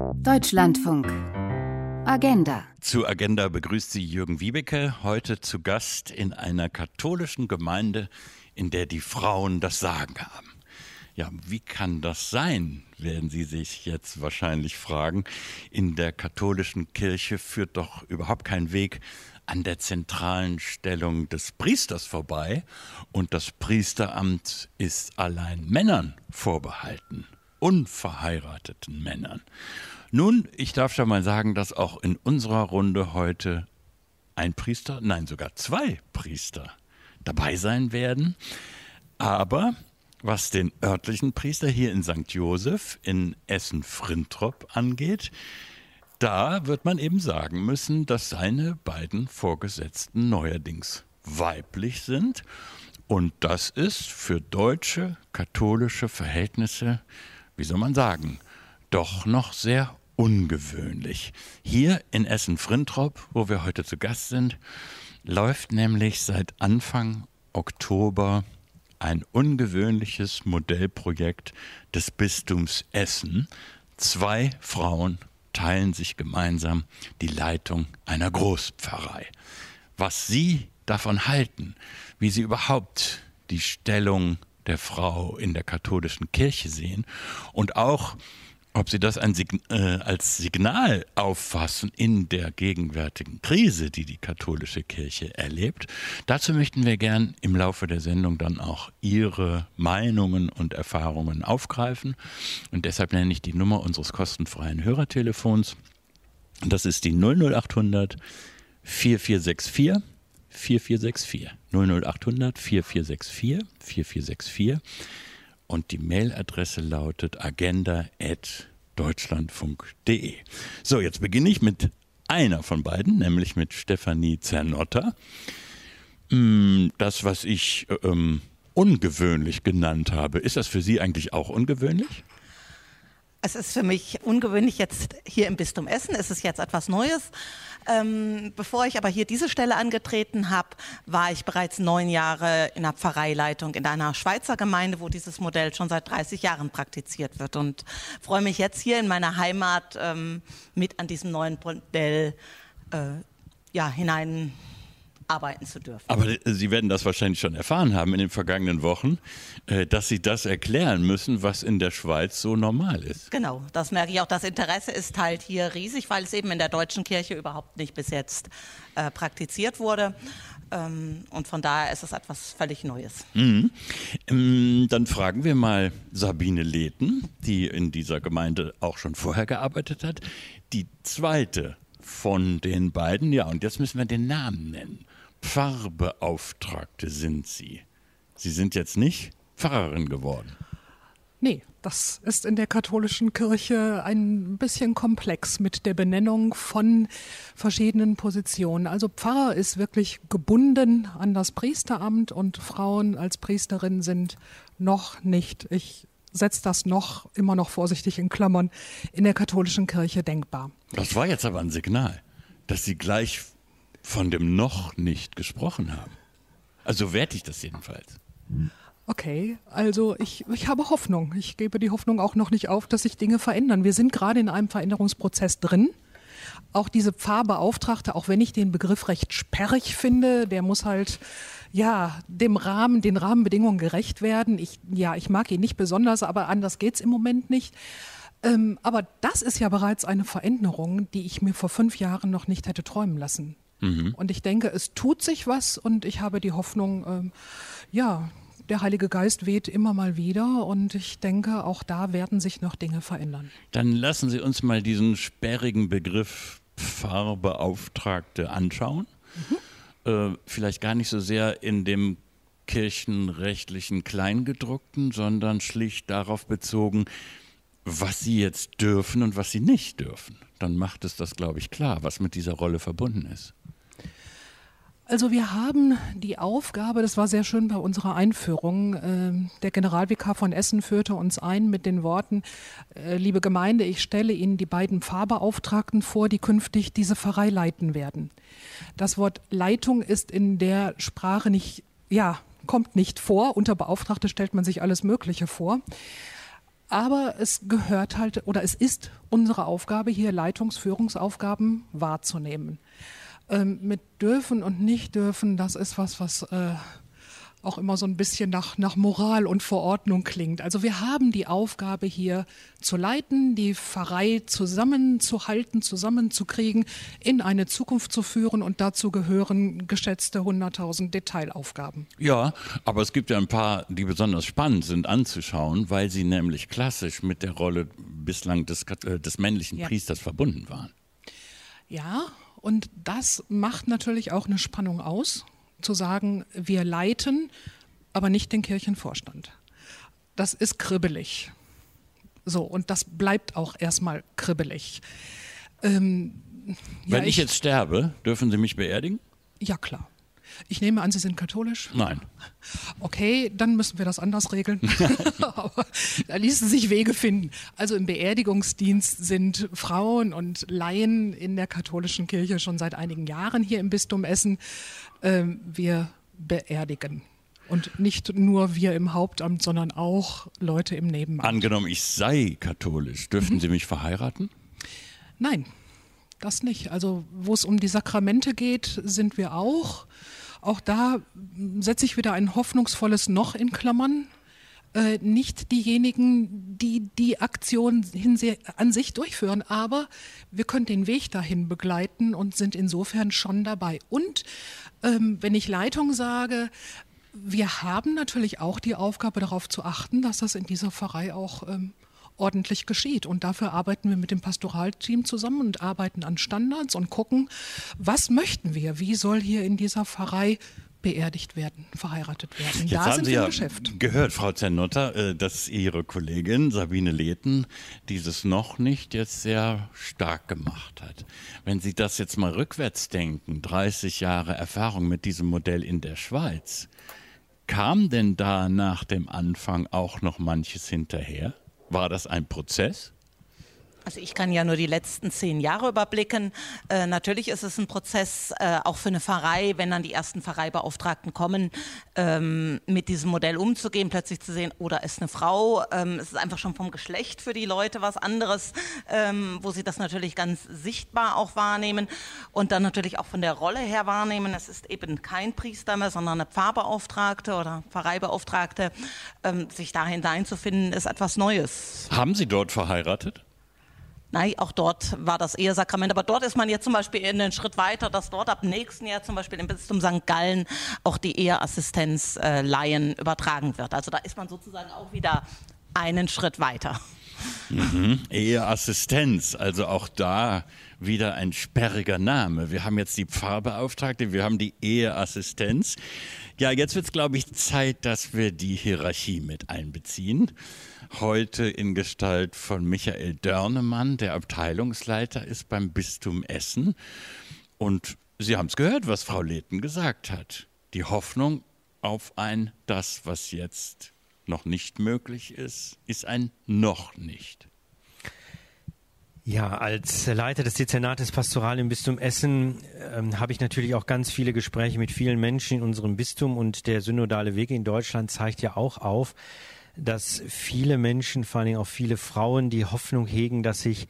Deutschlandfunk. Agenda. Zu Agenda begrüßt sie Jürgen Wiebeke, heute zu Gast in einer katholischen Gemeinde, in der die Frauen das Sagen haben. Ja, wie kann das sein, werden Sie sich jetzt wahrscheinlich fragen. In der katholischen Kirche führt doch überhaupt kein Weg an der zentralen Stellung des Priesters vorbei. Und das Priesteramt ist allein Männern vorbehalten, unverheirateten Männern. Nun, ich darf schon mal sagen, dass auch in unserer Runde heute ein Priester, nein sogar zwei Priester dabei sein werden. Aber was den örtlichen Priester hier in St. Joseph in Essen-Frintrop angeht, da wird man eben sagen müssen, dass seine beiden Vorgesetzten neuerdings weiblich sind. Und das ist für deutsche katholische Verhältnisse, wie soll man sagen, doch noch sehr ungewöhnlich. Hier in Essen-Frintrop, wo wir heute zu Gast sind, läuft nämlich seit Anfang Oktober ein ungewöhnliches Modellprojekt des Bistums Essen. 2 Frauen teilen sich gemeinsam die Leitung einer Großpfarrei. Was Sie davon halten, wie Sie überhaupt die Stellung der Frau in der katholischen Kirche sehen und auch, ob Sie das als Signal auffassen in der gegenwärtigen Krise, die die katholische Kirche erlebt. Dazu möchten wir gern im Laufe der Sendung dann auch Ihre Meinungen und Erfahrungen aufgreifen. Und deshalb nenne ich die Nummer unseres kostenfreien Hörertelefons. Das ist die 00800 4464 4464. 00800 4464 4464. Und die Mailadresse lautet agenda@deutschlandfunk.de. So, jetzt beginne ich mit einer von beiden, nämlich mit Stefanie Zernotter. Das, was ich ungewöhnlich genannt habe, ist das für Sie eigentlich auch ungewöhnlich? Es ist für mich ungewöhnlich jetzt hier im Bistum Essen. Es ist jetzt etwas Neues. Bevor ich aber hier diese Stelle angetreten habe, war ich bereits 9 Jahre in der Pfarreileitung in einer Schweizer Gemeinde, wo dieses Modell schon seit 30 Jahren praktiziert wird. Und freue mich jetzt hier in meiner Heimat mit an diesem neuen Modell hineinarbeiten zu dürfen. Aber Sie werden das wahrscheinlich schon erfahren haben in den vergangenen Wochen, dass Sie das erklären müssen, was in der Schweiz so normal ist. Genau, das merke ich auch. Das Interesse ist halt hier riesig, weil es eben in der deutschen Kirche überhaupt nicht bis jetzt praktiziert wurde. Und von daher ist es etwas völlig Neues. Dann fragen wir mal Sabine Lehten, die in dieser Gemeinde auch schon vorher gearbeitet hat. Die zweite von den beiden, ja, und jetzt müssen wir den Namen nennen. Pfarrbeauftragte sind Sie. Sie sind jetzt nicht Pfarrerin geworden. Nee, das ist in der katholischen Kirche ein bisschen komplex mit der Benennung von verschiedenen Positionen. Also Pfarrer ist wirklich gebunden an das Priesteramt und Frauen als Priesterin sind noch nicht, ich setze das immer noch vorsichtig in Klammern, in der katholischen Kirche denkbar. Das war jetzt aber ein Signal, dass Sie gleich von dem noch nicht gesprochen haben. Also werte ich das jedenfalls. Okay, also ich habe Hoffnung. Ich gebe die Hoffnung auch noch nicht auf, dass sich Dinge verändern. Wir sind gerade in einem Veränderungsprozess drin. Auch diese Pfarrbeauftragte, auch wenn ich den Begriff recht sperrig finde, der muss halt den Rahmenbedingungen gerecht werden. Ich mag ihn nicht besonders, aber anders geht's im Moment nicht. Aber das ist ja bereits eine Veränderung, die ich mir vor 5 Jahren noch nicht hätte träumen lassen. Und ich denke, es tut sich was und ich habe die Hoffnung, der Heilige Geist weht immer mal wieder und ich denke, auch da werden sich noch Dinge verändern. Dann lassen Sie uns mal diesen sperrigen Begriff Pfarrbeauftragte anschauen. Vielleicht gar nicht so sehr in dem kirchenrechtlichen Kleingedruckten, sondern schlicht darauf bezogen, was Sie jetzt dürfen und was Sie nicht dürfen. Dann macht es das, glaube ich, klar, was mit dieser Rolle verbunden ist. Also wir haben die Aufgabe, das war sehr schön bei unserer Einführung, der Generalvikar von Essen führte uns ein mit den Worten, liebe Gemeinde, ich stelle Ihnen die beiden Pfarrbeauftragten vor, die künftig diese Pfarrei leiten werden. Das Wort Leitung ist in der Sprache kommt nicht vor. Unter Beauftragte stellt man sich alles Mögliche vor. Aber es gehört halt, oder es ist unsere Aufgabe, hier Führungsaufgaben wahrzunehmen. Mit dürfen und nicht dürfen, das ist was auch immer so ein bisschen nach Moral und Verordnung klingt. Also wir haben die Aufgabe hier zu leiten, die Pfarrei zusammenzuhalten, zusammenzukriegen, in eine Zukunft zu führen, und dazu gehören geschätzte 100.000 Detailaufgaben. Ja, aber es gibt ja ein paar, die besonders spannend sind anzuschauen, weil sie nämlich klassisch mit der Rolle bislang des männlichen Priesters verbunden waren. Ja, und das macht natürlich auch eine Spannung aus, zu sagen, wir leiten, aber nicht den Kirchenvorstand. Das ist kribbelig. So, und das bleibt auch erstmal kribbelig. Wenn ich jetzt sterbe, dürfen Sie mich beerdigen? Ja, klar. Ich nehme an, Sie sind katholisch? Nein. Okay, dann müssen wir das anders regeln. Aber da ließen sich Wege finden. Also im Beerdigungsdienst sind Frauen und Laien in der katholischen Kirche schon seit einigen Jahren hier im Bistum Essen. Wir beerdigen. Und nicht nur wir im Hauptamt, sondern auch Leute im Nebenamt. Angenommen, ich sei katholisch, dürften Sie mich verheiraten? Nein, das nicht. Also wo es um die Sakramente geht, sind wir auch. Auch da setze ich wieder ein hoffnungsvolles Noch in Klammern. Nicht diejenigen, die die Aktion an sich durchführen, aber wir können den Weg dahin begleiten und sind insofern schon dabei. Und wenn ich Leitung sage, wir haben natürlich auch die Aufgabe, darauf zu achten, dass das in dieser Pfarrei auch ordentlich geschieht. Und dafür arbeiten wir mit dem Pastoralteam zusammen und arbeiten an Standards und gucken, was möchten wir? Wie soll hier in dieser Pfarrei beerdigt werden, verheiratet werden? Jetzt da haben sind Sie wir im ja Geschäft. Gehört, Frau Zennotter, dass Ihre Kollegin Sabine Lehten dieses noch nicht jetzt sehr stark gemacht hat. Wenn Sie das jetzt mal rückwärts denken, 30 Jahre Erfahrung mit diesem Modell in der Schweiz, kam denn da nach dem Anfang auch noch manches hinterher? War das ein Prozess? Also ich kann ja nur die letzten 10 Jahre überblicken. Natürlich ist es ein Prozess, auch für eine Pfarrei, wenn dann die ersten Pfarreibeauftragten kommen, mit diesem Modell umzugehen, plötzlich zu sehen, oder ist eine Frau. Es ist einfach schon vom Geschlecht für die Leute was anderes, wo sie das natürlich ganz sichtbar auch wahrnehmen und dann natürlich auch von der Rolle her wahrnehmen. Es ist eben kein Priester mehr, sondern eine Pfarrbeauftragte oder Pfarreibeauftragte. Sich da hineinzufinden, ist etwas Neues. Haben Sie dort verheiratet? Nein, auch dort war das Ehesakrament. Aber dort ist man jetzt zum Beispiel einen Schritt weiter, dass dort ab nächsten Jahr zum Beispiel im Bistum St. Gallen auch die Eheassistenz Laien übertragen wird. Also da ist man sozusagen auch wieder einen Schritt weiter. Eheassistenz, also auch da wieder ein sperriger Name. Wir haben jetzt die Pfarrbeauftragte, wir haben die Eheassistenz. Ja, jetzt wird es, glaube ich, Zeit, dass wir die Hierarchie mit einbeziehen. Heute in Gestalt von Michael Dörnemann, der Abteilungsleiter ist beim Bistum Essen. Und Sie haben es gehört, was Frau Lehten gesagt hat. Die Hoffnung auf das, was jetzt noch nicht möglich ist ein noch nicht. Ja, als Leiter des Dezernates Pastoral im Bistum Essen habe ich natürlich auch ganz viele Gespräche mit vielen Menschen in unserem Bistum, und der synodale Weg in Deutschland zeigt ja auch auf, dass viele Menschen, vor allem auch viele Frauen, die Hoffnung hegen, dass sich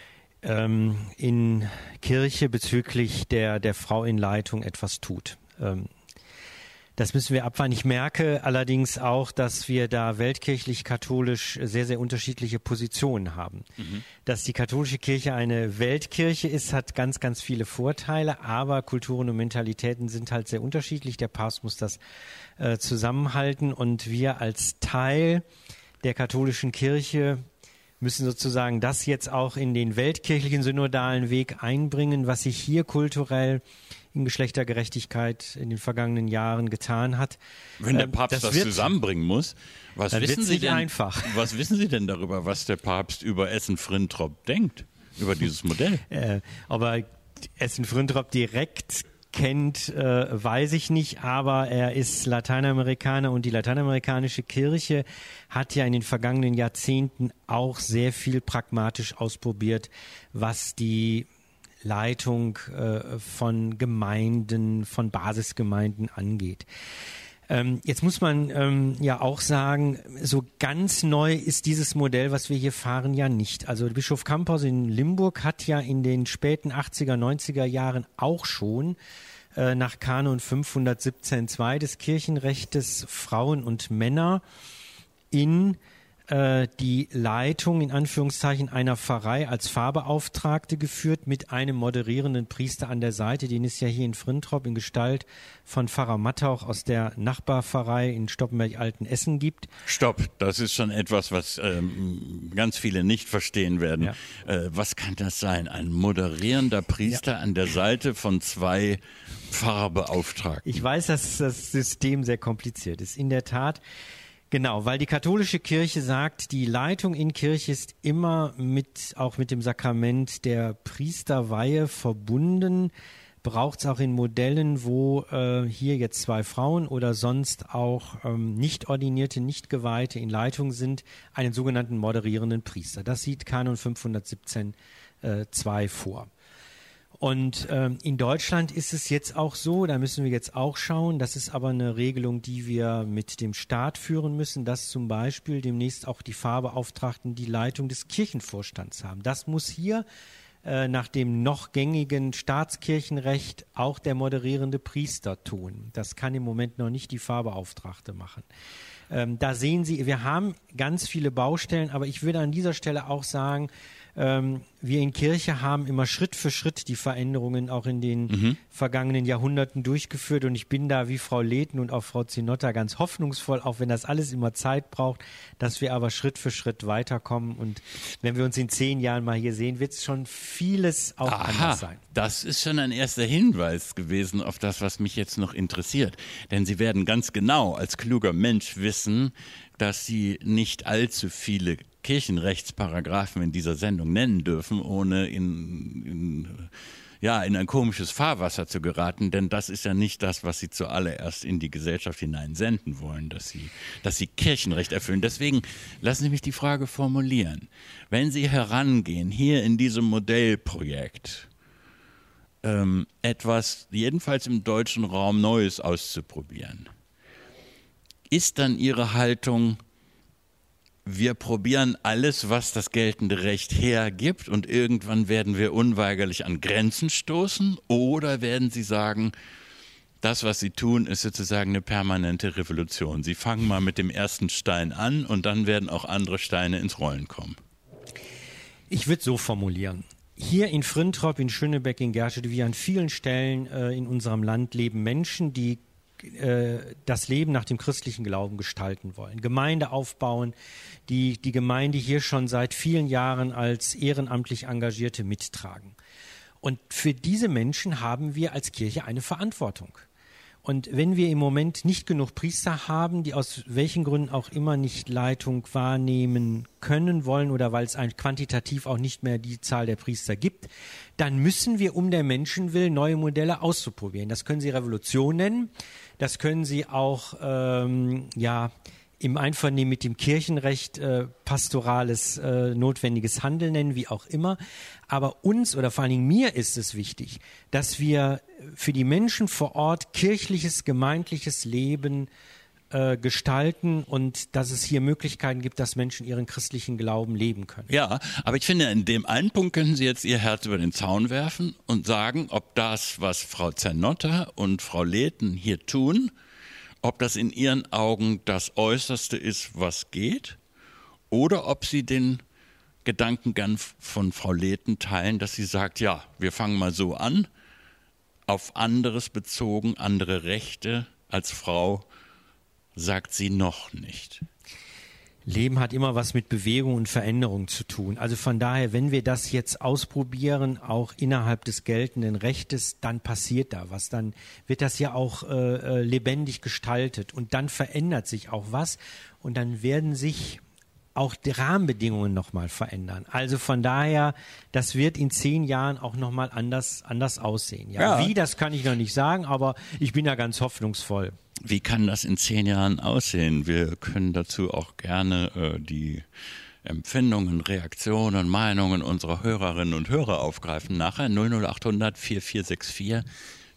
in Kirche bezüglich der Frau in Leitung etwas tut. Das müssen wir abwarten. Ich merke allerdings auch, dass wir da weltkirchlich-katholisch sehr, sehr unterschiedliche Positionen haben. Dass die katholische Kirche eine Weltkirche ist, hat ganz, ganz viele Vorteile, aber Kulturen und Mentalitäten sind halt sehr unterschiedlich. Der Papst muss das zusammenhalten, und wir als Teil der katholischen Kirche müssen sozusagen das jetzt auch in den weltkirchlichen synodalen Weg einbringen, was sich hier kulturell in Geschlechtergerechtigkeit in den vergangenen Jahren getan hat. Wenn der Papst das zusammenbringen muss, was wissen Sie denn darüber, was der Papst über Essen-Frintrop denkt, über dieses Modell? Ob er Essen-Frintrop direkt kennt, weiß ich nicht, aber er ist Lateinamerikaner, und die lateinamerikanische Kirche hat ja in den vergangenen Jahrzehnten auch sehr viel pragmatisch ausprobiert, was die Leitung von Gemeinden, von Basisgemeinden angeht. Jetzt muss man ja auch sagen, so ganz neu ist dieses Modell, was wir hier fahren, ja nicht. Also Bischof Camphaus in Limburg hat ja in den späten 80er, 90er Jahren auch schon nach Kanon 517.2 des Kirchenrechtes Frauen und Männer in die Leitung in Anführungszeichen einer Pfarrei als Pfarrbeauftragte geführt mit einem moderierenden Priester an der Seite, den es ja hier in Frintrop in Gestalt von Pfarrer Mattauch aus der Nachbarpfarrei in Stoppenberg-Altenessen gibt. Stopp, das ist schon etwas, was ganz viele nicht verstehen werden. Ja. Was kann das sein? Ein moderierender Priester an der Seite von 2 Pfarrerbeauftragten? Ich weiß, dass das System sehr kompliziert ist. In der Tat. Genau, weil die katholische Kirche sagt, die Leitung in Kirche ist immer auch mit dem Sakrament der Priesterweihe verbunden. Braucht es auch in Modellen, wo hier jetzt 2 Frauen oder sonst auch nicht ordinierte, nicht Geweihte in Leitung sind, einen sogenannten moderierenden Priester. Das sieht Kanon 517.2 vor. Und in Deutschland ist es jetzt auch so, da müssen wir jetzt auch schauen, das ist aber eine Regelung, die wir mit dem Staat führen müssen, dass zum Beispiel demnächst auch die Pfarrbeauftragten die Leitung des Kirchenvorstands haben. Das muss hier nach dem noch gängigen Staatskirchenrecht auch der moderierende Priester tun. Das kann im Moment noch nicht die Pfarrbeauftragte machen. Da sehen Sie, wir haben ganz viele Baustellen, aber ich würde an dieser Stelle auch sagen, wir in Kirche haben immer Schritt für Schritt die Veränderungen auch in den vergangenen Jahrhunderten durchgeführt und ich bin da wie Frau Lehten und auch Frau Zinotta ganz hoffnungsvoll, auch wenn das alles immer Zeit braucht, dass wir aber Schritt für Schritt weiterkommen und wenn wir uns in 10 Jahren mal hier sehen, wird es schon vieles auch anders sein. Das ist schon ein erster Hinweis gewesen auf das, was mich jetzt noch interessiert, denn Sie werden ganz genau als kluger Mensch wissen, dass Sie nicht allzu viele Kirchenrechtsparagraphen in dieser Sendung nennen dürfen, ohne in ein komisches Fahrwasser zu geraten, denn das ist ja nicht das, was Sie zuallererst in die Gesellschaft hinein senden wollen, dass Sie Kirchenrecht erfüllen. Deswegen lassen Sie mich die Frage formulieren. Wenn Sie herangehen, hier in diesem Modellprojekt, etwas jedenfalls im deutschen Raum Neues auszuprobieren, ist dann Ihre Haltung, wir probieren alles, was das geltende Recht hergibt und irgendwann werden wir unweigerlich an Grenzen stoßen? Oder werden Sie sagen, das, was Sie tun, ist sozusagen eine permanente Revolution? Sie fangen mal mit dem ersten Stein an und dann werden auch andere Steine ins Rollen kommen. Ich würde so formulieren. Hier in Frintrop, in Schönebeck, in Gerstedt, wie an vielen Stellen in unserem Land leben Menschen, die das Leben nach dem christlichen Glauben gestalten wollen, Gemeinde aufbauen, die Gemeinde hier schon seit vielen Jahren als ehrenamtlich Engagierte mittragen. Und für diese Menschen haben wir als Kirche eine Verantwortung. Und wenn wir im Moment nicht genug Priester haben, die aus welchen Gründen auch immer nicht Leitung wahrnehmen können wollen oder weil es quantitativ auch nicht mehr die Zahl der Priester gibt, dann müssen wir um der Menschen willen neue Modelle auszuprobieren. Das können Sie Revolution nennen, das können Sie auch im Einvernehmen mit dem Kirchenrecht pastorales notwendiges Handeln nennen, wie auch immer. Aber uns oder vor allen Dingen mir ist es wichtig, dass wir für die Menschen vor Ort kirchliches, gemeindliches Leben gestalten und dass es hier Möglichkeiten gibt, dass Menschen ihren christlichen Glauben leben können. Ja, aber ich finde, in dem einen Punkt können Sie jetzt Ihr Herz über den Zaun werfen und sagen, ob das, was Frau Zernotta und Frau Lehten hier tun, ob das in Ihren Augen das Äußerste ist, was geht, oder ob Sie den Gedankengang von Frau Lehten teilen, dass sie sagt, ja, wir fangen mal so an, auf anderes bezogen, andere Rechte als Frau sagt sie noch nicht. Leben hat immer was mit Bewegung und Veränderung zu tun. Also von daher, wenn wir das jetzt ausprobieren, auch innerhalb des geltenden Rechtes, dann passiert da was. Dann wird das ja auch lebendig gestaltet und dann verändert sich auch was und dann werden sich auch die Rahmenbedingungen nochmal verändern. Also von daher, das wird in 10 Jahren auch nochmal anders aussehen. Ja. Wie, das kann ich noch nicht sagen, aber ich bin ja ganz hoffnungsvoll. Wie kann das in 10 Jahren aussehen? Wir können dazu auch gerne die Empfindungen, Reaktionen, Meinungen unserer Hörerinnen und Hörer aufgreifen. Nachher 00800 4464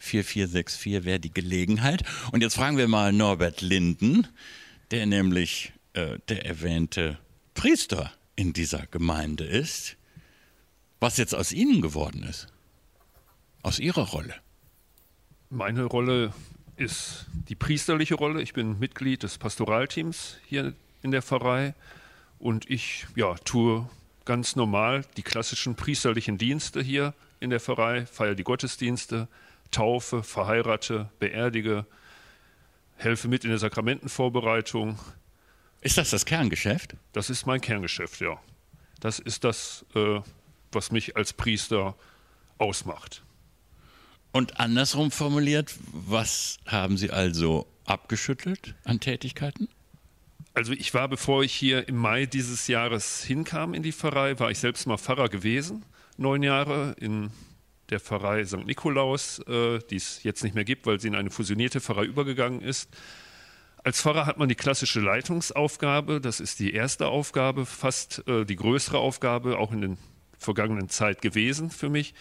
4464 wäre die Gelegenheit. Und jetzt fragen wir mal Norbert Linden, der nämlich der erwähnte Priester in dieser Gemeinde ist, was jetzt aus Ihnen geworden ist, aus Ihrer Rolle. Meine Rolle ist die priesterliche Rolle. Ich bin Mitglied des Pastoralteams hier in der Pfarrei und ich tue ganz normal die klassischen priesterlichen Dienste hier in der Pfarrei, feiere die Gottesdienste, taufe, verheirate, beerdige, helfe mit in der Sakramentenvorbereitung. Ist das Kerngeschäft? Das ist mein Kerngeschäft, ja. Das ist das, was mich als Priester ausmacht. Und andersrum formuliert, was haben Sie also abgeschüttelt an Tätigkeiten? Also ich war, bevor ich hier im Mai dieses Jahres hinkam in die Pfarrei, war ich selbst mal Pfarrer gewesen, 9 Jahre in der Pfarrei St. Nikolaus, die es jetzt nicht mehr gibt, weil sie in eine fusionierte Pfarrei übergegangen ist. Als Pfarrer hat man die klassische Leitungsaufgabe, das ist die erste Aufgabe, fast die größere Aufgabe, auch in der vergangenen Zeit gewesen für mich.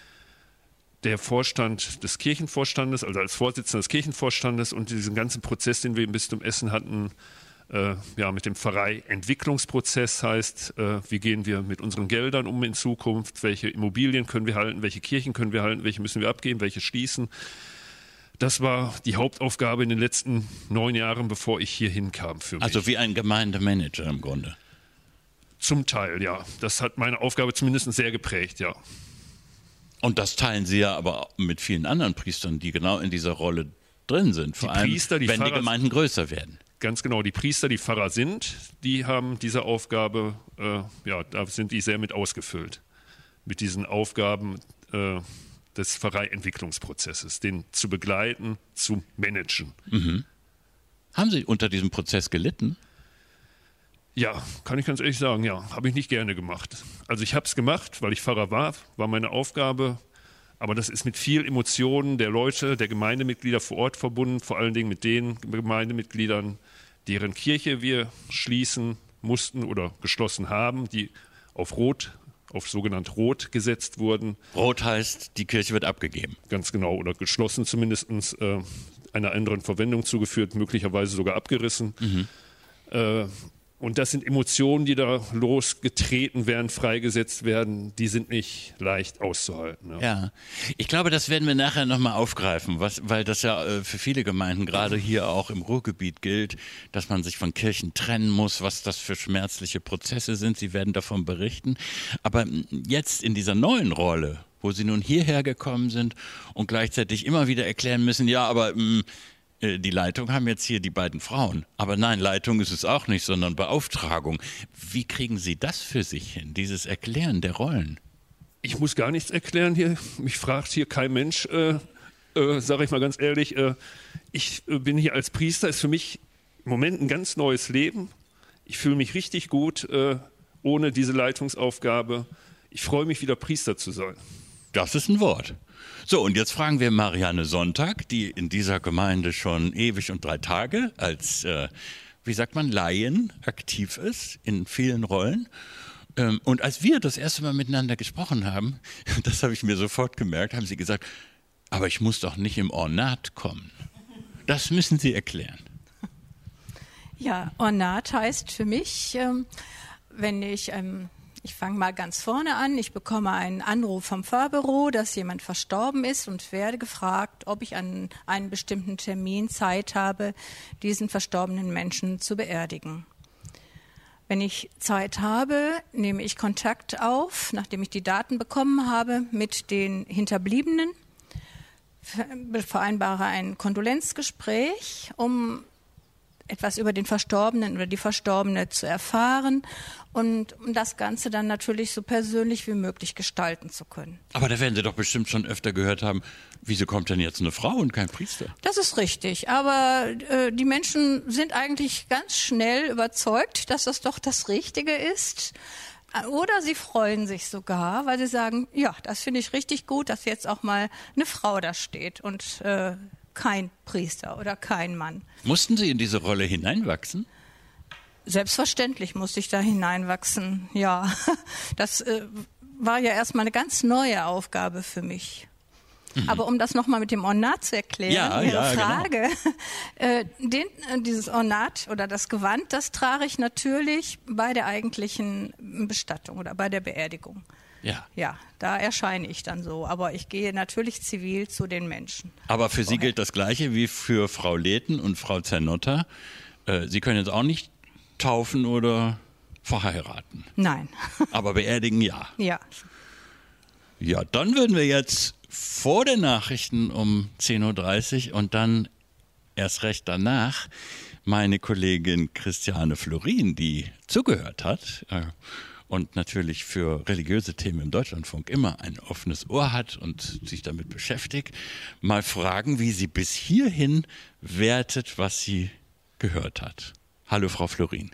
Der Vorstand des Kirchenvorstandes, also als Vorsitzender des Kirchenvorstandes und diesen ganzen Prozess, den wir im Bistum Essen hatten, mit dem Pfarrei-Entwicklungsprozess heißt, wie gehen wir mit unseren Geldern um in Zukunft, welche Immobilien können wir halten, welche Kirchen können wir halten, welche müssen wir abgeben, welche schließen. Das war die Hauptaufgabe in den letzten 9 Jahren, bevor ich hier hinkam für mich. Also wie ein Gemeindemanager im Grunde? Zum Teil, ja. Das hat meine Aufgabe zumindest sehr geprägt, ja. Und das teilen Sie ja aber mit vielen anderen Priestern, die genau in dieser Rolle drin sind, vor allem wenn die Gemeinden größer werden. Ganz genau, die Priester, die Pfarrer sind, die haben diese Aufgabe, da sind die sehr mit ausgefüllt. Mit diesen Aufgaben des Pfarreientwicklungsprozesses, den zu begleiten, zu managen. Mhm. Haben Sie unter diesem Prozess gelitten? Ja, kann ich ganz ehrlich sagen, ja, habe ich nicht gerne gemacht. Also ich habe es gemacht, weil ich Pfarrer war meine Aufgabe, aber das ist mit viel Emotionen der Leute, der Gemeindemitglieder vor Ort verbunden, vor allen Dingen mit den Gemeindemitgliedern, deren Kirche wir schließen mussten oder geschlossen haben, die auf sogenannt Rot gesetzt wurden. Rot heißt, die Kirche wird abgegeben. Ganz genau, oder geschlossen zumindest, einer anderen Verwendung zugeführt, möglicherweise sogar abgerissen. Mhm. Und das sind Emotionen, die da losgetreten werden, freigesetzt werden, die sind nicht leicht auszuhalten. Ja, ich glaube, das werden wir nachher nochmal aufgreifen, weil das ja für viele Gemeinden, gerade hier auch im Ruhrgebiet gilt, dass man sich von Kirchen trennen muss, was das für schmerzliche Prozesse sind. Sie werden davon berichten. Aber jetzt in dieser neuen Rolle, wo Sie nun hierher gekommen sind und gleichzeitig immer wieder erklären müssen, ja, aber die Leitung haben jetzt hier die beiden Frauen. Aber nein, Leitung ist es auch nicht, sondern Beauftragung. Wie kriegen Sie das für sich hin, dieses Erklären der Rollen? Ich muss gar nichts erklären hier. Mich fragt hier kein Mensch, sage ich mal ganz ehrlich. Ich bin hier als Priester, ist für mich im Moment ein ganz neues Leben. Ich fühle mich richtig gut ohne diese Leitungsaufgabe. Ich freue mich, wieder Priester zu sein. Das ist ein Wort. So, und jetzt fragen wir Marianne Sonntag, die in dieser Gemeinde schon ewig und 3 Tage als, Laien aktiv ist, in vielen Rollen. Und als wir das erste Mal miteinander gesprochen haben, das habe ich mir sofort gemerkt, haben Sie gesagt, aber ich muss doch nicht im Ornat kommen. Das müssen Sie erklären. Ja, Ornat heißt für mich, wenn ich fange mal ganz vorne an. Ich bekomme einen Anruf vom Pfarrbüro, dass jemand verstorben ist und werde gefragt, ob ich an einem bestimmten Termin Zeit habe, diesen verstorbenen Menschen zu beerdigen. Wenn ich Zeit habe, nehme ich Kontakt auf, nachdem ich die Daten bekommen habe, mit den Hinterbliebenen, vereinbare ein Kondolenzgespräch, um etwas über den Verstorbenen oder die Verstorbene zu erfahren und um das Ganze dann natürlich so persönlich wie möglich gestalten zu können. Aber da werden Sie doch bestimmt schon öfter gehört haben, wieso kommt denn jetzt eine Frau und kein Priester? Das ist richtig, aber die Menschen sind eigentlich ganz schnell überzeugt, dass das doch das Richtige ist. Oder sie freuen sich sogar, weil sie sagen, ja, das finde ich richtig gut, dass jetzt auch mal eine Frau da steht und kein Priester oder kein Mann. Mussten Sie in diese Rolle hineinwachsen? Selbstverständlich musste ich da hineinwachsen, ja. Das war ja erstmal eine ganz neue Aufgabe für mich. Aber um das nochmal mit dem Ornat zu erklären, Ihre Frage, dieses Ornat oder das Gewand, das trage ich natürlich bei der eigentlichen Bestattung oder bei der Beerdigung. Ja, da erscheine ich dann so. Aber ich gehe natürlich zivil zu den Menschen. Aber für Sie gilt das Gleiche wie für Frau Lehten und Frau Zernotta. Sie können jetzt auch nicht taufen oder verheiraten. Nein. Aber beerdigen ja. Ja. Ja, dann würden wir jetzt vor den Nachrichten um 10.30 Uhr und dann erst recht danach meine Kollegin Christiane Florin, die zugehört hat und natürlich für religiöse Themen im Deutschlandfunk immer ein offenes Ohr hat und sich damit beschäftigt, mal fragen, wie sie bis hierhin wertet, was sie gehört hat. Hallo, Frau Florin.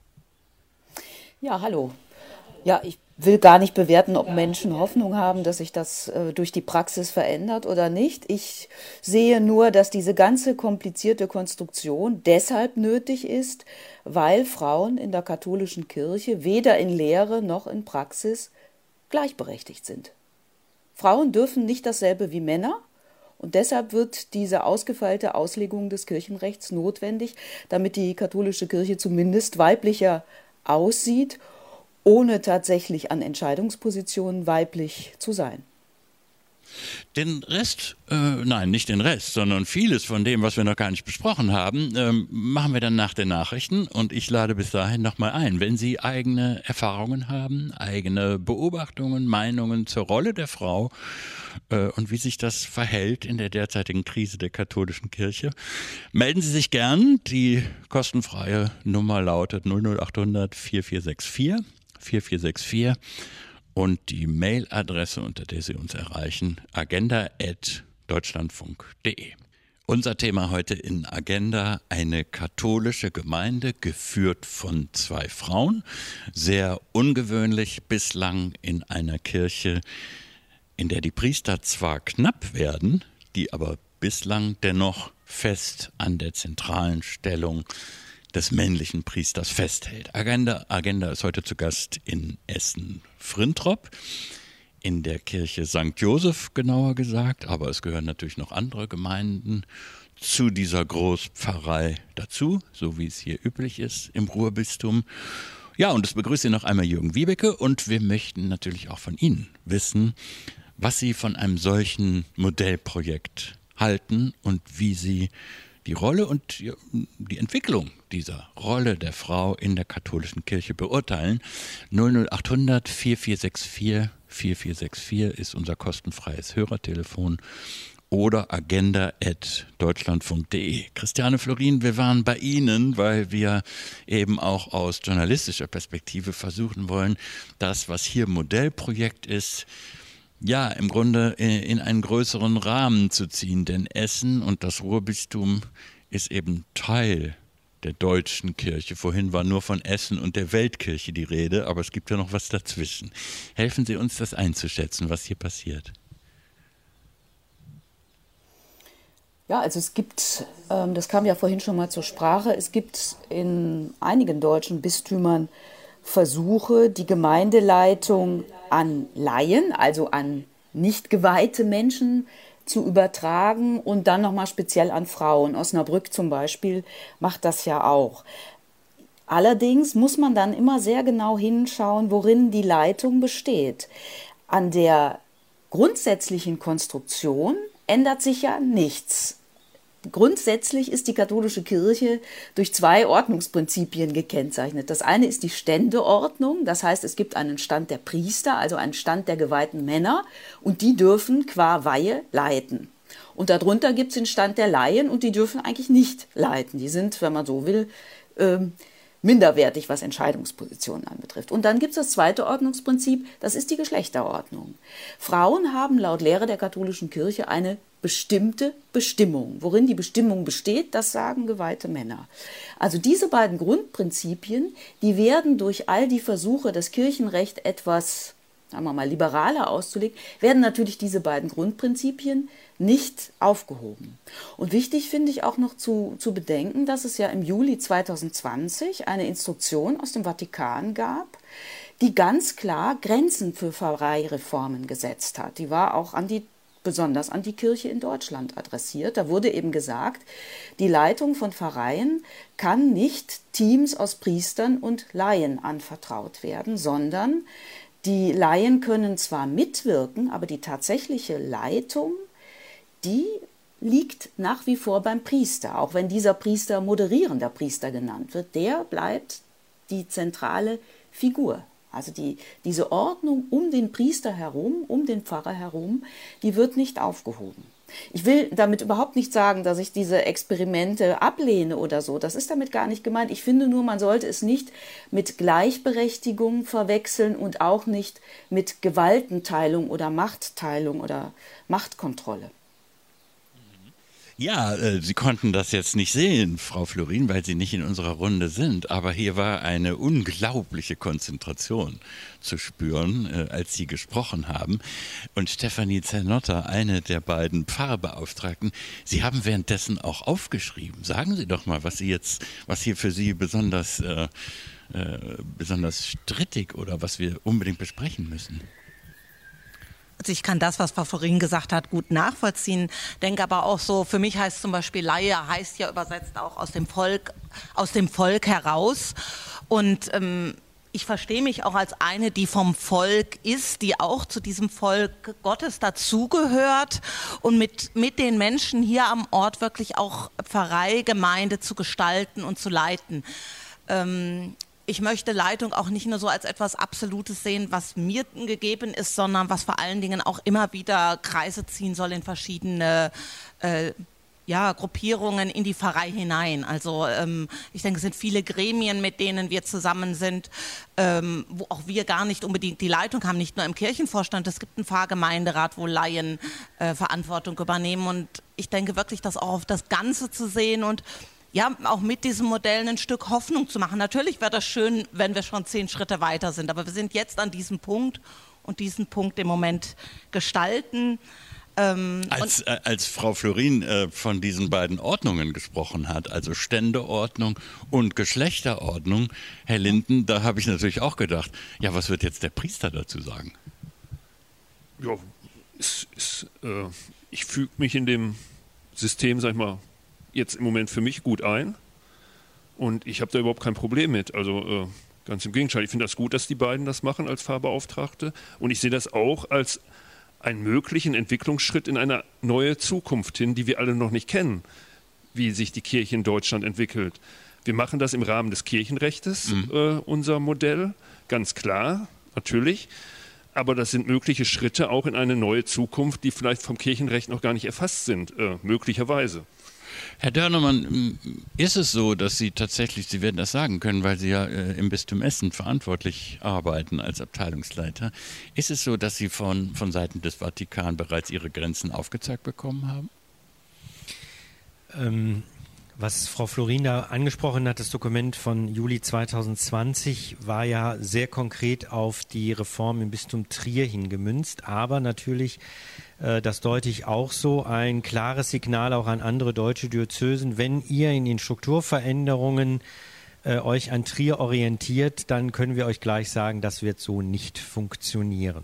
Ja, hallo. Ja, ich will gar nicht bewerten, ob Menschen Hoffnung haben, dass sich das durch die Praxis verändert oder nicht. Ich sehe nur, dass diese ganze komplizierte Konstruktion deshalb nötig ist, weil Frauen in der katholischen Kirche weder in Lehre noch in Praxis gleichberechtigt sind. Frauen dürfen nicht dasselbe wie Männer. Und deshalb wird diese ausgefeilte Auslegung des Kirchenrechts notwendig, damit die katholische Kirche zumindest weiblicher aussieht, ohne tatsächlich an Entscheidungspositionen weiblich zu sein. Den Rest, nein, nicht den Rest, sondern vieles von dem, was wir noch gar nicht besprochen haben, machen wir dann nach den Nachrichten und ich lade bis dahin nochmal ein. Wenn Sie eigene Erfahrungen haben, eigene Beobachtungen, Meinungen zur Rolle der Frau und wie sich das verhält in der derzeitigen Krise der katholischen Kirche, melden Sie sich gern. Die kostenfreie Nummer lautet 00800 4464 4464. Und die Mailadresse, unter der Sie uns erreichen, agenda@deutschlandfunk.de. Unser Thema heute in Agenda: eine katholische Gemeinde, geführt von 2 Frauen. Sehr ungewöhnlich bislang in einer Kirche, in der die Priester zwar knapp werden, die aber bislang dennoch fest an der zentralen Stellung des männlichen Priesters festhält. Agenda ist heute zu Gast in Essen-Frintrop, in der Kirche St. Joseph genauer gesagt, aber es gehören natürlich noch andere Gemeinden zu dieser Großpfarrei dazu, so wie es hier üblich ist im Ruhrbistum. Ja, und es begrüßt Sie noch einmal Jürgen Wiebeke und wir möchten natürlich auch von Ihnen wissen, was Sie von einem solchen Modellprojekt halten und wie Sie die Rolle und die Entwicklung dieser Rolle der Frau in der katholischen Kirche beurteilen. 00800 4464 4464 ist unser kostenfreies Hörertelefon oder agenda@deutschlandfunk.de. Christiane Florin, wir waren bei Ihnen, weil wir eben auch aus journalistischer Perspektive versuchen wollen, das, was hier Modellprojekt ist, ja, im Grunde in einen größeren Rahmen zu ziehen, denn Essen und das Ruhrbistum ist eben Teil der deutschen Kirche. Vorhin war nur von Essen und der Weltkirche die Rede, aber es gibt ja noch was dazwischen. Helfen Sie uns, das einzuschätzen, was hier passiert. Ja, also es gibt, das kam ja vorhin schon mal zur Sprache, es gibt in einigen deutschen Bistümern Versuche, die Gemeindeleitung an Laien, also an nicht geweihte Menschen zu übertragen und dann nochmal speziell an Frauen. Osnabrück zum Beispiel macht das ja auch. Allerdings muss man dann immer sehr genau hinschauen, worin die Leitung besteht. An der grundsätzlichen Konstruktion ändert sich ja nichts. Grundsätzlich ist die katholische Kirche durch 2 Ordnungsprinzipien gekennzeichnet. Das eine ist die Ständeordnung, das heißt, es gibt einen Stand der Priester, also einen Stand der geweihten Männer, und die dürfen qua Weihe leiten. Und darunter gibt es den Stand der Laien und die dürfen eigentlich nicht leiten. Die sind, wenn man so will, minderwertig, was Entscheidungspositionen anbetrifft. Und dann gibt es das zweite Ordnungsprinzip, das ist die Geschlechterordnung. Frauen haben laut Lehre der katholischen Kirche eine bestimmte Bestimmung. Worin die Bestimmung besteht, das sagen geweihte Männer. Also diese beiden Grundprinzipien, die werden durch all die Versuche, das Kirchenrecht etwas, sagen wir mal, liberaler auszulegen, werden natürlich diese beiden Grundprinzipien nicht aufgehoben. Und wichtig finde ich auch noch zu bedenken, dass es ja im Juli 2020 eine Instruktion aus dem Vatikan gab, die ganz klar Grenzen für Pfarreireformen gesetzt hat. Die war auch an die besonders an die Kirche in Deutschland adressiert. Da wurde eben gesagt, die Leitung von Pfarreien kann nicht Teams aus Priestern und Laien anvertraut werden, sondern die Laien können zwar mitwirken, aber die tatsächliche Leitung, die liegt nach wie vor beim Priester. Auch wenn dieser Priester moderierender Priester genannt wird, der bleibt die zentrale Figur. Also diese Ordnung um den Priester herum, um den Pfarrer herum, die wird nicht aufgehoben. Ich will damit überhaupt nicht sagen, dass ich diese Experimente ablehne oder so. Das ist damit gar nicht gemeint. Ich finde nur, man sollte es nicht mit Gleichberechtigung verwechseln und auch nicht mit Gewaltenteilung oder Machtteilung oder Machtkontrolle. Ja, Sie konnten das jetzt nicht sehen, Frau Florin, weil Sie nicht in unserer Runde sind. Aber hier war eine unglaubliche Konzentration zu spüren, als Sie gesprochen haben. Und Stefanie Zernotta, eine der beiden Pfarrerbeauftragten, Sie haben währenddessen auch aufgeschrieben. Sagen Sie doch mal, was hier für Sie besonders strittig oder was wir unbedingt besprechen müssen. Also ich kann das, was Frau Florin gesagt hat, gut nachvollziehen, denke aber auch so, für mich heißt zum Beispiel Laie, heißt ja übersetzt auch aus dem Volk heraus. Und ich verstehe mich auch als eine, die vom Volk ist, die auch zu diesem Volk Gottes dazugehört und mit den Menschen hier am Ort wirklich auch Pfarrei, Gemeinde zu gestalten und zu leiten. Ich möchte Leitung auch nicht nur so als etwas Absolutes sehen, was mir gegeben ist, sondern was vor allen Dingen auch immer wieder Kreise ziehen soll in verschiedene Gruppierungen in die Pfarrei hinein. Also ich denke, es sind viele Gremien, mit denen wir zusammen sind, wo auch wir gar nicht unbedingt die Leitung haben, nicht nur im Kirchenvorstand. Es gibt einen Pfarrgemeinderat, wo Laien Verantwortung übernehmen. Und ich denke wirklich, das auch auf das Ganze zu sehen und ja, auch mit diesem Modell ein Stück Hoffnung zu machen. Natürlich wäre das schön, wenn wir schon 10 Schritte weiter sind, aber wir sind jetzt an diesem Punkt und diesen Punkt im Moment gestalten. Als Frau Florin von diesen beiden Ordnungen gesprochen hat, also Ständeordnung und Geschlechterordnung, Herr Linden, da habe ich natürlich auch gedacht, ja, was wird jetzt der Priester dazu sagen? Ja, ich füge mich in dem System, sag ich mal, jetzt im Moment für mich gut ein und ich habe da überhaupt kein Problem mit. Also ganz im Gegenteil, ich finde das gut, dass die beiden das machen als Pfarrbeauftragte und ich sehe das auch als einen möglichen Entwicklungsschritt in eine neue Zukunft hin, die wir alle noch nicht kennen, wie sich die Kirche in Deutschland entwickelt. Wir machen das im Rahmen des Kirchenrechtes, unser Modell, ganz klar, natürlich. Aber das sind mögliche Schritte auch in eine neue Zukunft, die vielleicht vom Kirchenrecht noch gar nicht erfasst sind, möglicherweise. Herr Dörnemann, ist es so, dass Sie tatsächlich, Sie werden das sagen können, weil Sie ja im Bistum Essen verantwortlich arbeiten als Abteilungsleiter, ist es so, dass Sie von Seiten des Vatikan bereits Ihre Grenzen aufgezeigt bekommen haben? Was Frau Florin da angesprochen hat, das Dokument von Juli 2020 war ja sehr konkret auf die Reform im Bistum Trier hingemünzt, aber natürlich, das deute ich auch so, ein klares Signal auch an andere deutsche Diözesen, wenn ihr in den Strukturveränderungen euch an Trier orientiert, dann können wir euch gleich sagen, das wird so nicht funktionieren.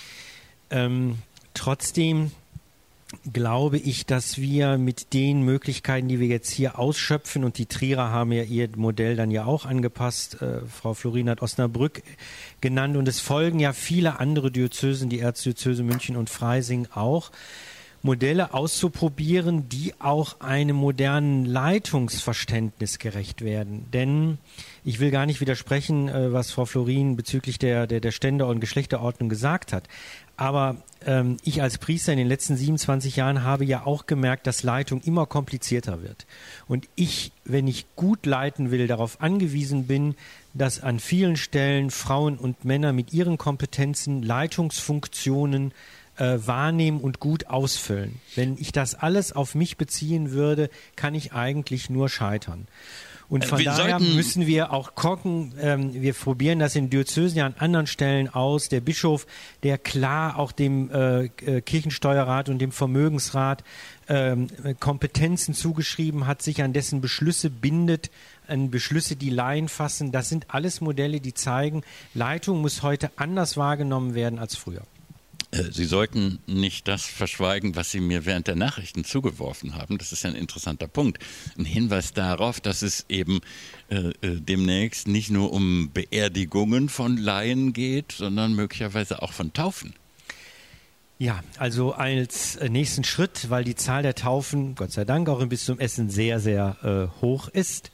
Trotzdem glaube ich, dass wir mit den Möglichkeiten, die wir jetzt hier ausschöpfen, und die Trierer haben ja ihr Modell dann ja auch angepasst, Frau Florin hat Osnabrück genannt, und es folgen ja viele andere Diözesen, die Erzdiözese München und Freising auch, Modelle auszuprobieren, die auch einem modernen Leitungsverständnis gerecht werden. Denn ich will gar nicht widersprechen, was Frau Florin bezüglich der Stände- und Geschlechterordnung gesagt hat. Aber ich als Priester in den letzten 27 Jahren habe ja auch gemerkt, dass Leitung immer komplizierter wird. Und ich, wenn ich gut leiten will, darauf angewiesen bin, dass an vielen Stellen Frauen und Männer mit ihren Kompetenzen Leitungsfunktionen wahrnehmen und gut ausfüllen. Wenn ich das alles auf mich beziehen würde, kann ich eigentlich nur scheitern. Und von daher müssen wir auch gucken, wir probieren das in Diözesen ja an anderen Stellen aus. Der Bischof, der klar auch dem Kirchensteuerrat und dem Vermögensrat Kompetenzen zugeschrieben hat, sich an dessen Beschlüsse bindet, an Beschlüsse, die Laien fassen. Das sind alles Modelle, die zeigen, Leitung muss heute anders wahrgenommen werden als früher. Sie sollten nicht das verschweigen, was Sie mir während der Nachrichten zugeworfen haben. Das ist ja ein interessanter Punkt. Ein Hinweis darauf, dass es eben demnächst nicht nur um Beerdigungen von Laien geht, sondern möglicherweise auch von Taufen. Ja, also als nächsten Schritt, weil die Zahl der Taufen, Gott sei Dank, auch im Bistum Essen sehr, sehr hoch ist,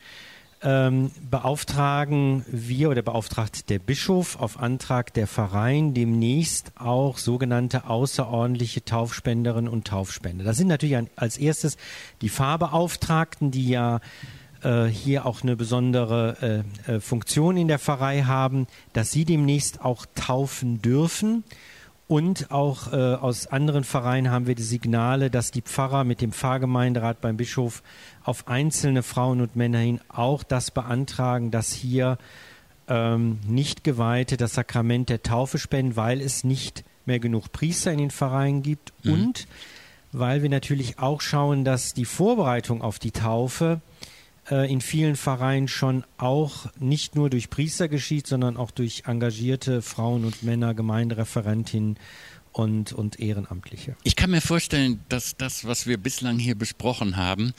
beauftragen wir oder beauftragt der Bischof auf Antrag der Pfarreien demnächst auch sogenannte außerordentliche Taufspenderinnen und Taufspender. Das sind natürlich als erstes die Pfarrbeauftragten, die ja hier auch eine besondere Funktion in der Pfarrei haben, dass sie demnächst auch taufen dürfen. Und auch aus anderen Pfarreien haben wir die Signale, dass die Pfarrer mit dem Pfarrgemeinderat beim Bischof auf einzelne Frauen und Männer hin auch das beantragen, dass hier nicht Geweihte das Sakrament der Taufe spenden, weil es nicht mehr genug Priester in den Pfarreien gibt und weil wir natürlich auch schauen, dass die Vorbereitung auf die Taufe in vielen Pfarreien schon auch nicht nur durch Priester geschieht, sondern auch durch engagierte Frauen und Männer, Gemeindereferentinnen und Ehrenamtliche. Ich kann mir vorstellen, dass das, was wir bislang hier besprochen haben,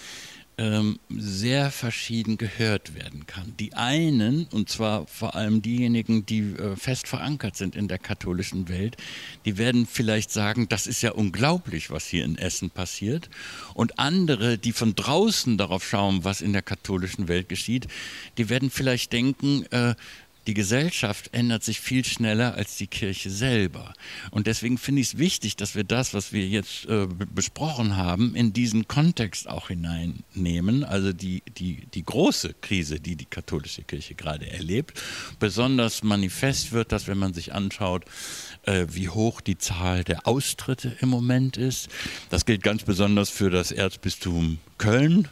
sehr verschieden gehört werden kann. Die einen, und zwar vor allem diejenigen, die fest verankert sind in der katholischen Welt, die werden vielleicht sagen, das ist ja unglaublich, was hier in Essen passiert. Und andere, die von draußen darauf schauen, was in der katholischen Welt geschieht, die werden vielleicht denken, die Gesellschaft ändert sich viel schneller als die Kirche selber. Und deswegen finde ich es wichtig, dass wir das, was wir jetzt besprochen haben, in diesen Kontext auch hineinnehmen. Also die große Krise, die die katholische Kirche gerade erlebt. Besonders manifest wird das, wenn man sich anschaut, wie hoch die Zahl der Austritte im Moment ist. Das gilt ganz besonders für das Erzbistum Köln.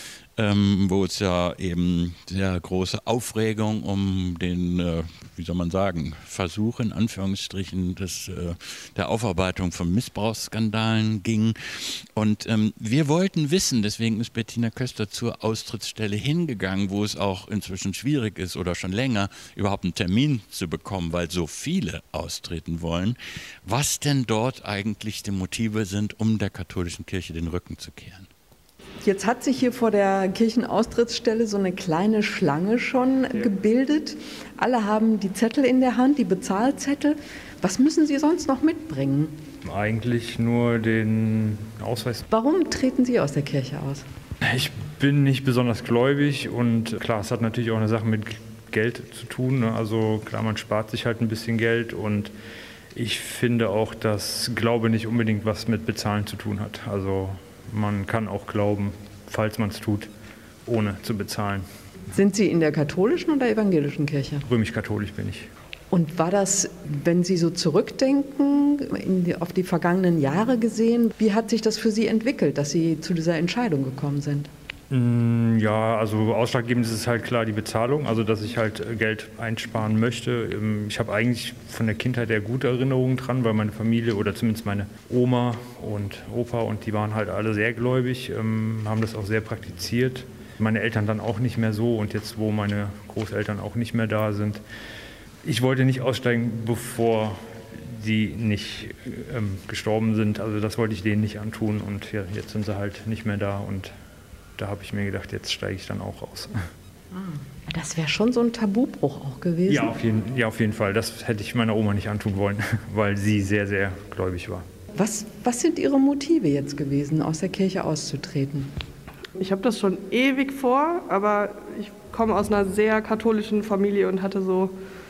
Wo es ja eben sehr große Aufregung um den, wie soll man sagen, Versuch in Anführungsstrichen der Aufarbeitung von Missbrauchsskandalen ging. Und wir wollten wissen, deswegen ist Bettina Köster zur Austrittsstelle hingegangen, wo es auch inzwischen schwierig ist oder schon länger, überhaupt einen Termin zu bekommen, weil so viele austreten wollen, was denn dort eigentlich die Motive sind, um der katholischen Kirche den Rücken zu kehren. Jetzt hat sich hier vor der Kirchenaustrittsstelle so eine kleine Schlange schon gebildet. Alle haben die Zettel in der Hand, die Bezahlzettel. Was müssen Sie sonst noch mitbringen? Eigentlich nur den Ausweis. Warum treten Sie aus der Kirche aus? Ich bin nicht besonders gläubig und klar, es hat natürlich auch eine Sache mit Geld zu tun. Ne? Also klar, man spart sich halt ein bisschen Geld und ich finde auch, dass Glaube nicht unbedingt was mit Bezahlen zu tun hat. Also man kann auch glauben, falls man es tut, ohne zu bezahlen. Sind Sie in der katholischen oder evangelischen Kirche? Römisch-katholisch bin ich. Und war das, wenn Sie so zurückdenken, auf die vergangenen Jahre gesehen, wie hat sich das für Sie entwickelt, dass Sie zu dieser Entscheidung gekommen sind? Ja, also ausschlaggebend ist es halt klar die Bezahlung, also dass ich halt Geld einsparen möchte. Ich habe eigentlich von der Kindheit her gute Erinnerungen dran, weil meine Familie oder zumindest meine Oma und Opa und die waren halt alle sehr gläubig, haben das auch sehr praktiziert. Meine Eltern dann auch nicht mehr so und jetzt, wo meine Großeltern auch nicht mehr da sind. Ich wollte nicht aussteigen, bevor die nicht gestorben sind, also das wollte ich denen nicht antun und ja, jetzt sind sie halt nicht mehr da und da habe ich mir gedacht, jetzt steige ich dann auch aus. Das wäre schon so ein Tabubruch auch gewesen. Ja, auf jeden Fall. Das hätte ich meiner Oma nicht antun wollen, weil sie sehr, sehr gläubig war. Was sind Ihre Motive jetzt gewesen, aus der Kirche auszutreten? Ich habe das schon ewig vor, aber ich komme aus einer sehr katholischen Familie und hatte so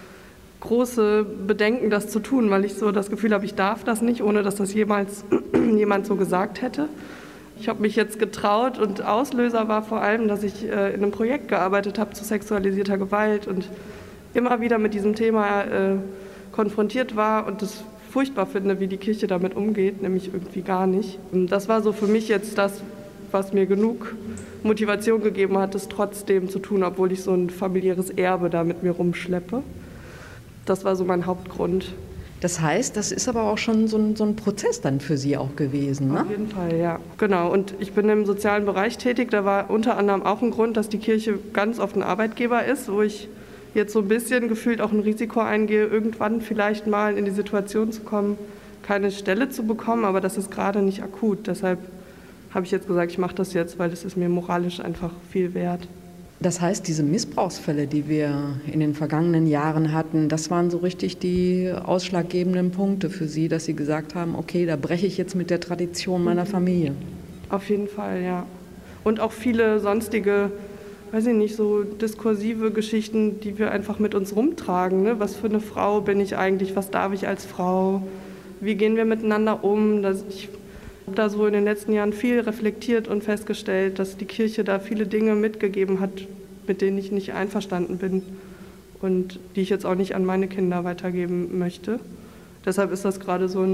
große Bedenken, das zu tun, weil ich so das Gefühl habe, ich darf das nicht, ohne dass das jemals jemand so gesagt hätte. Ich habe mich jetzt getraut und Auslöser war vor allem, dass ich in einem Projekt gearbeitet habe zu sexualisierter Gewalt und immer wieder mit diesem Thema konfrontiert war und es furchtbar finde, wie die Kirche damit umgeht, nämlich irgendwie gar nicht. Und das war so für mich jetzt das, was mir genug Motivation gegeben hat, es trotzdem zu tun, obwohl ich so ein familiäres Erbe da mit mir rumschleppe. Das war so mein Hauptgrund. Das heißt, das ist aber auch schon so ein Prozess dann für Sie auch gewesen, ne? Auf jeden Fall, ja. Genau, und ich bin im sozialen Bereich tätig. Da war unter anderem auch ein Grund, dass die Kirche ganz oft ein Arbeitgeber ist, wo ich jetzt so ein bisschen gefühlt auch ein Risiko eingehe, irgendwann vielleicht mal in die Situation zu kommen, keine Stelle zu bekommen, aber das ist gerade nicht akut. Deshalb habe ich jetzt gesagt, ich mache das jetzt, weil es ist mir moralisch einfach viel wert. Das heißt, diese Missbrauchsfälle, die wir in den vergangenen Jahren hatten, das waren so richtig die ausschlaggebenden Punkte für Sie, dass Sie gesagt haben, okay, da breche ich jetzt mit der Tradition meiner Familie. Auf jeden Fall, ja. Und auch viele sonstige, weiß ich nicht, so diskursive Geschichten, die wir einfach mit uns rumtragen. Ne? Was für eine Frau bin ich eigentlich? Was darf ich als Frau? Wie gehen wir miteinander um? Ich habe da so in den letzten Jahren viel reflektiert und festgestellt, dass die Kirche da viele Dinge mitgegeben hat, mit denen ich nicht einverstanden bin und die ich jetzt auch nicht an meine Kinder weitergeben möchte. Deshalb ist das gerade so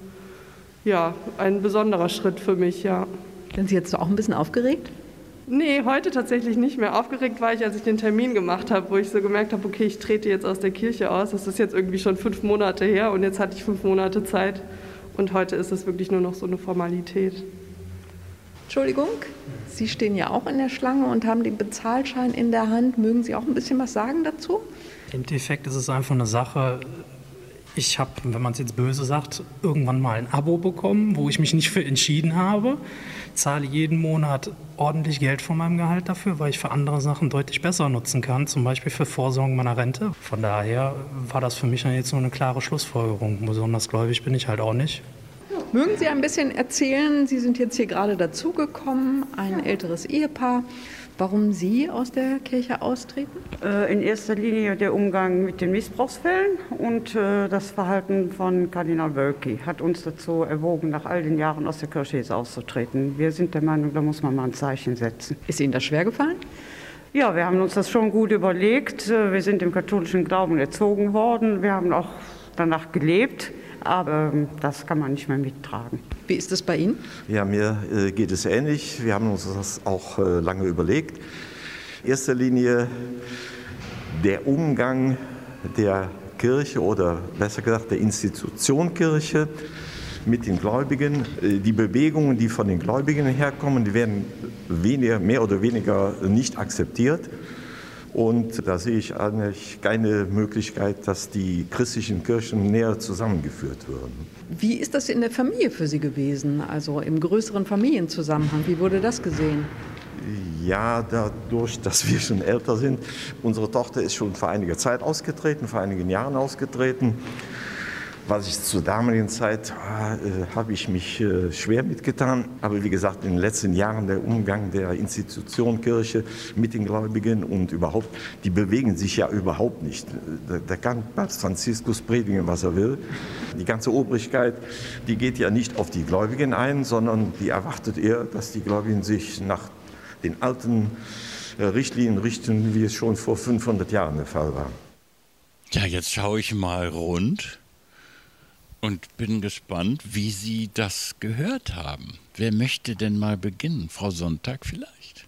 ein besonderer Schritt für mich, ja. Sind Sie jetzt auch ein bisschen aufgeregt? Nee, heute tatsächlich nicht mehr. Aufgeregt war ich, als ich den Termin gemacht habe, wo ich so gemerkt habe, okay, ich trete jetzt aus der Kirche aus. Das ist jetzt irgendwie schon 5 Monate her und jetzt hatte ich 5 Monate Zeit. Und heute ist es wirklich nur noch so eine Formalität. Entschuldigung, Sie stehen ja auch in der Schlange und haben den Bezahlschein in der Hand. Mögen Sie auch ein bisschen was sagen dazu? Im Endeffekt ist es einfach eine Sache. Ich habe, wenn man es jetzt böse sagt, irgendwann mal ein Abo bekommen, wo ich mich nicht für entschieden habe. Zahle jeden Monat ordentlich Geld von meinem Gehalt dafür, weil ich für andere Sachen deutlich besser nutzen kann, zum Beispiel für Vorsorgen meiner Rente. Von daher war das für mich dann jetzt nur eine klare Schlussfolgerung. Besonders gläubig bin ich halt auch nicht. Mögen Sie ein bisschen erzählen, Sie sind jetzt hier gerade dazugekommen, ein älteres Ehepaar, warum Sie aus der Kirche austreten? In erster Linie der Umgang mit den Missbrauchsfällen und das Verhalten von Kardinal Wölki hat uns dazu erwogen, nach all den Jahren aus der Kirche jetzt auszutreten. Wir sind der Meinung, da muss man mal ein Zeichen setzen. Ist Ihnen das schwer gefallen? Ja, wir haben uns das schon gut überlegt. Wir sind im katholischen Glauben erzogen worden. Wir haben auch danach gelebt. Aber das kann man nicht mehr mittragen. Wie ist es bei Ihnen? Ja, mir geht es ähnlich. Wir haben uns das auch lange überlegt. In erster Linie der Umgang der Kirche oder besser gesagt der Institution Kirche mit den Gläubigen. Die Bewegungen, die von den Gläubigen herkommen, die werden mehr oder weniger nicht akzeptiert. Und da sehe ich eigentlich keine Möglichkeit, dass die christlichen Kirchen näher zusammengeführt würden. Wie ist das in der Familie für Sie gewesen, also im größeren Familienzusammenhang? Wie wurde das gesehen? Ja, dadurch, dass wir schon älter sind. Unsere Tochter ist schon vor einiger Zeit ausgetreten, vor einigen Jahren ausgetreten. Was ich zur damaligen Zeit habe ich mich schwer mitgetan. Aber wie gesagt, in den letzten Jahren der Umgang der Institution Kirche mit den Gläubigen und überhaupt, die bewegen sich ja überhaupt nicht. Da kann Papst Franziskus predigen, was er will. Die ganze Obrigkeit, die geht ja nicht auf die Gläubigen ein, sondern die erwartet eher, dass die Gläubigen sich nach den alten Richtlinien richten, wie es schon vor 500 Jahren der Fall war. Ja, jetzt schaue ich mal rund. Und bin gespannt, wie Sie das gehört haben. Wer möchte denn mal beginnen? Frau Sonntag vielleicht?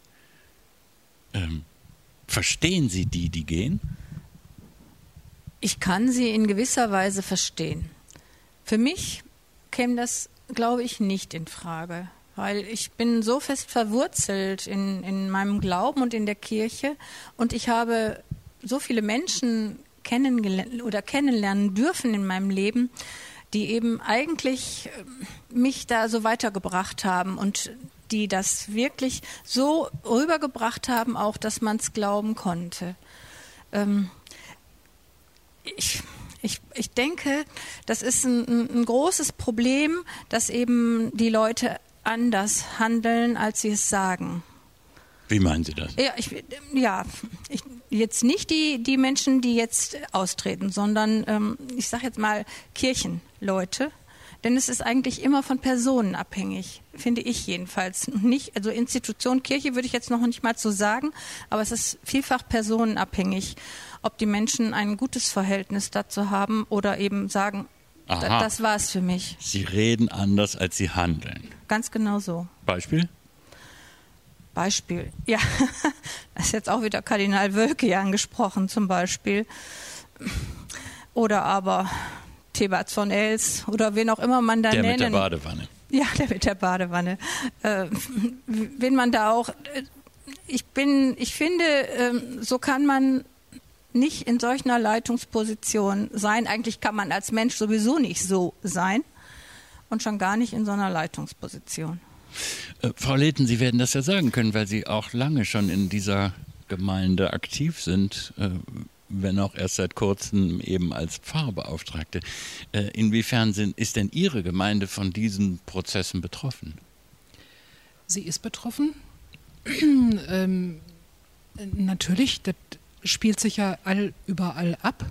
Verstehen Sie die gehen? Ich kann sie in gewisser Weise verstehen. Für mich käme das, glaube ich, nicht in Frage. Weil ich bin so fest verwurzelt in meinem Glauben und in der Kirche. Und ich habe so viele Menschen kennenlernen dürfen in meinem Leben, die eben eigentlich mich da so weitergebracht haben und die das wirklich so rübergebracht haben, auch dass man es glauben konnte. Ich denke, das ist ein großes Problem, dass eben die Leute anders handeln, als sie es sagen. Wie meinen Sie das? Ja, jetzt nicht die Menschen, die jetzt austreten, sondern ich sage jetzt mal Kirchenleute. Denn es ist eigentlich immer von Personen abhängig, finde ich jedenfalls. Nicht, also Institution Kirche würde ich jetzt noch nicht mal so sagen, aber es ist vielfach personenabhängig, ob die Menschen ein gutes Verhältnis dazu haben oder eben sagen, das war es für mich. Sie reden anders, als sie handeln. Ganz genau so. Beispiel, ja, das ist jetzt auch wieder Kardinal Wölki angesprochen zum Beispiel. Oder aber Thebats von Els oder wen auch immer man da nennen. Der mit der Badewanne. Ja, der mit der Badewanne. Wen man da auch... Ich finde, so kann man nicht in solch einer Leitungsposition sein. Eigentlich kann man als Mensch sowieso nicht so sein. und schon gar nicht in so einer Leitungsposition. Frau Lehten, Sie werden das ja sagen können, weil Sie auch lange schon in dieser Gemeinde aktiv sind, wenn auch erst seit kurzem eben als Pfarrbeauftragte. Inwiefern ist denn Ihre Gemeinde von diesen Prozessen betroffen? Sie ist betroffen. Natürlich, das spielt sich ja überall ab.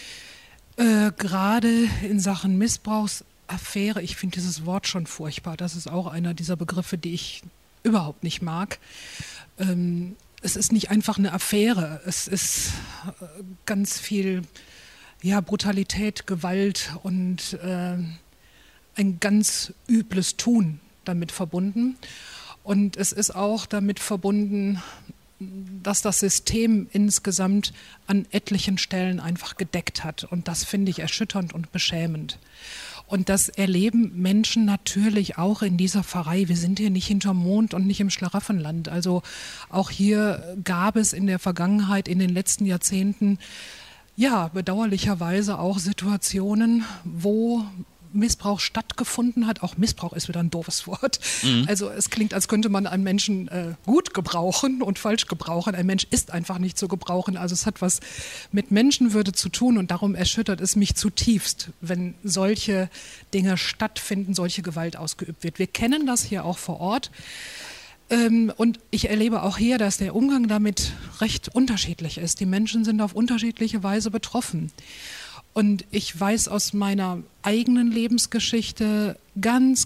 Gerade in Sachen Missbrauchsaffäre, ich finde dieses Wort schon furchtbar. Das ist auch einer dieser Begriffe, die ich überhaupt nicht mag. Es ist nicht einfach eine Affäre, es ist ganz viel Brutalität, Gewalt und ein ganz übles Tun damit verbunden. Und es ist auch damit verbunden, dass das System insgesamt an etlichen Stellen einfach gedeckt hat. Und das finde ich erschütternd und beschämend. Und das erleben Menschen natürlich auch in dieser Pfarrei. Wir sind hier nicht hinterm Mond und nicht im Schlaraffenland. Also auch hier gab es in der Vergangenheit, in den letzten Jahrzehnten, bedauerlicherweise auch Situationen, wo Missbrauch stattgefunden hat. Auch Missbrauch ist wieder ein doofes Wort. Mhm. Also es klingt, als könnte man einen Menschen gut gebrauchen und falsch gebrauchen. Ein Mensch ist einfach nicht zu gebrauchen. Also es hat was mit Menschenwürde zu tun und darum erschüttert es mich zutiefst, wenn solche Dinge stattfinden, solche Gewalt ausgeübt wird. Wir kennen das hier auch vor Ort. Und ich erlebe auch hier, dass der Umgang damit recht unterschiedlich ist. Die Menschen sind auf unterschiedliche Weise betroffen. Und ich weiß aus meiner eigenen Lebensgeschichte, ganz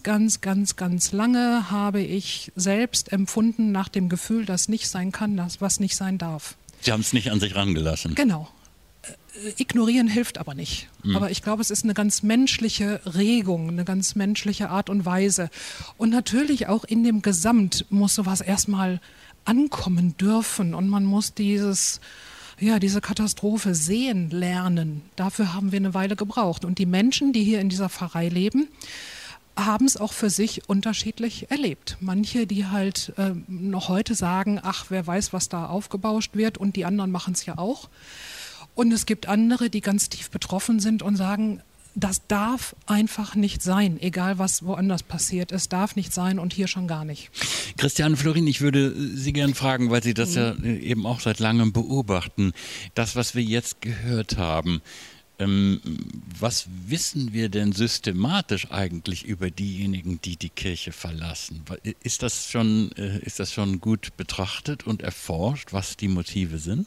lange habe ich selbst empfunden nach dem Gefühl, dass nicht sein kann, das was nicht sein darf. Sie haben es nicht an sich rangelassen. Genau. Ignorieren hilft aber nicht. Aber ich glaube, es ist eine ganz menschliche Regung, eine ganz menschliche Art und Weise. Und natürlich auch in dem Gesamt muss sowas erstmal ankommen dürfen und man muss diese Katastrophe sehen lernen. Dafür haben wir eine Weile gebraucht. Und die Menschen, die hier in dieser Pfarrei leben, haben es auch für sich unterschiedlich erlebt. Manche, die halt noch heute sagen, ach, wer weiß, was da aufgebauscht wird, und die anderen machen es ja auch. Und es gibt andere, die ganz tief betroffen sind und sagen, das darf einfach nicht sein, egal was woanders passiert. Es darf nicht sein und hier schon gar nicht. Christiane Florin, ich würde Sie gerne fragen, weil Sie das ja eben auch seit langem beobachten. Das, was wir jetzt gehört haben, was wissen wir denn systematisch eigentlich über diejenigen, die die Kirche verlassen? Ist das schon gut betrachtet und erforscht, was die Motive sind?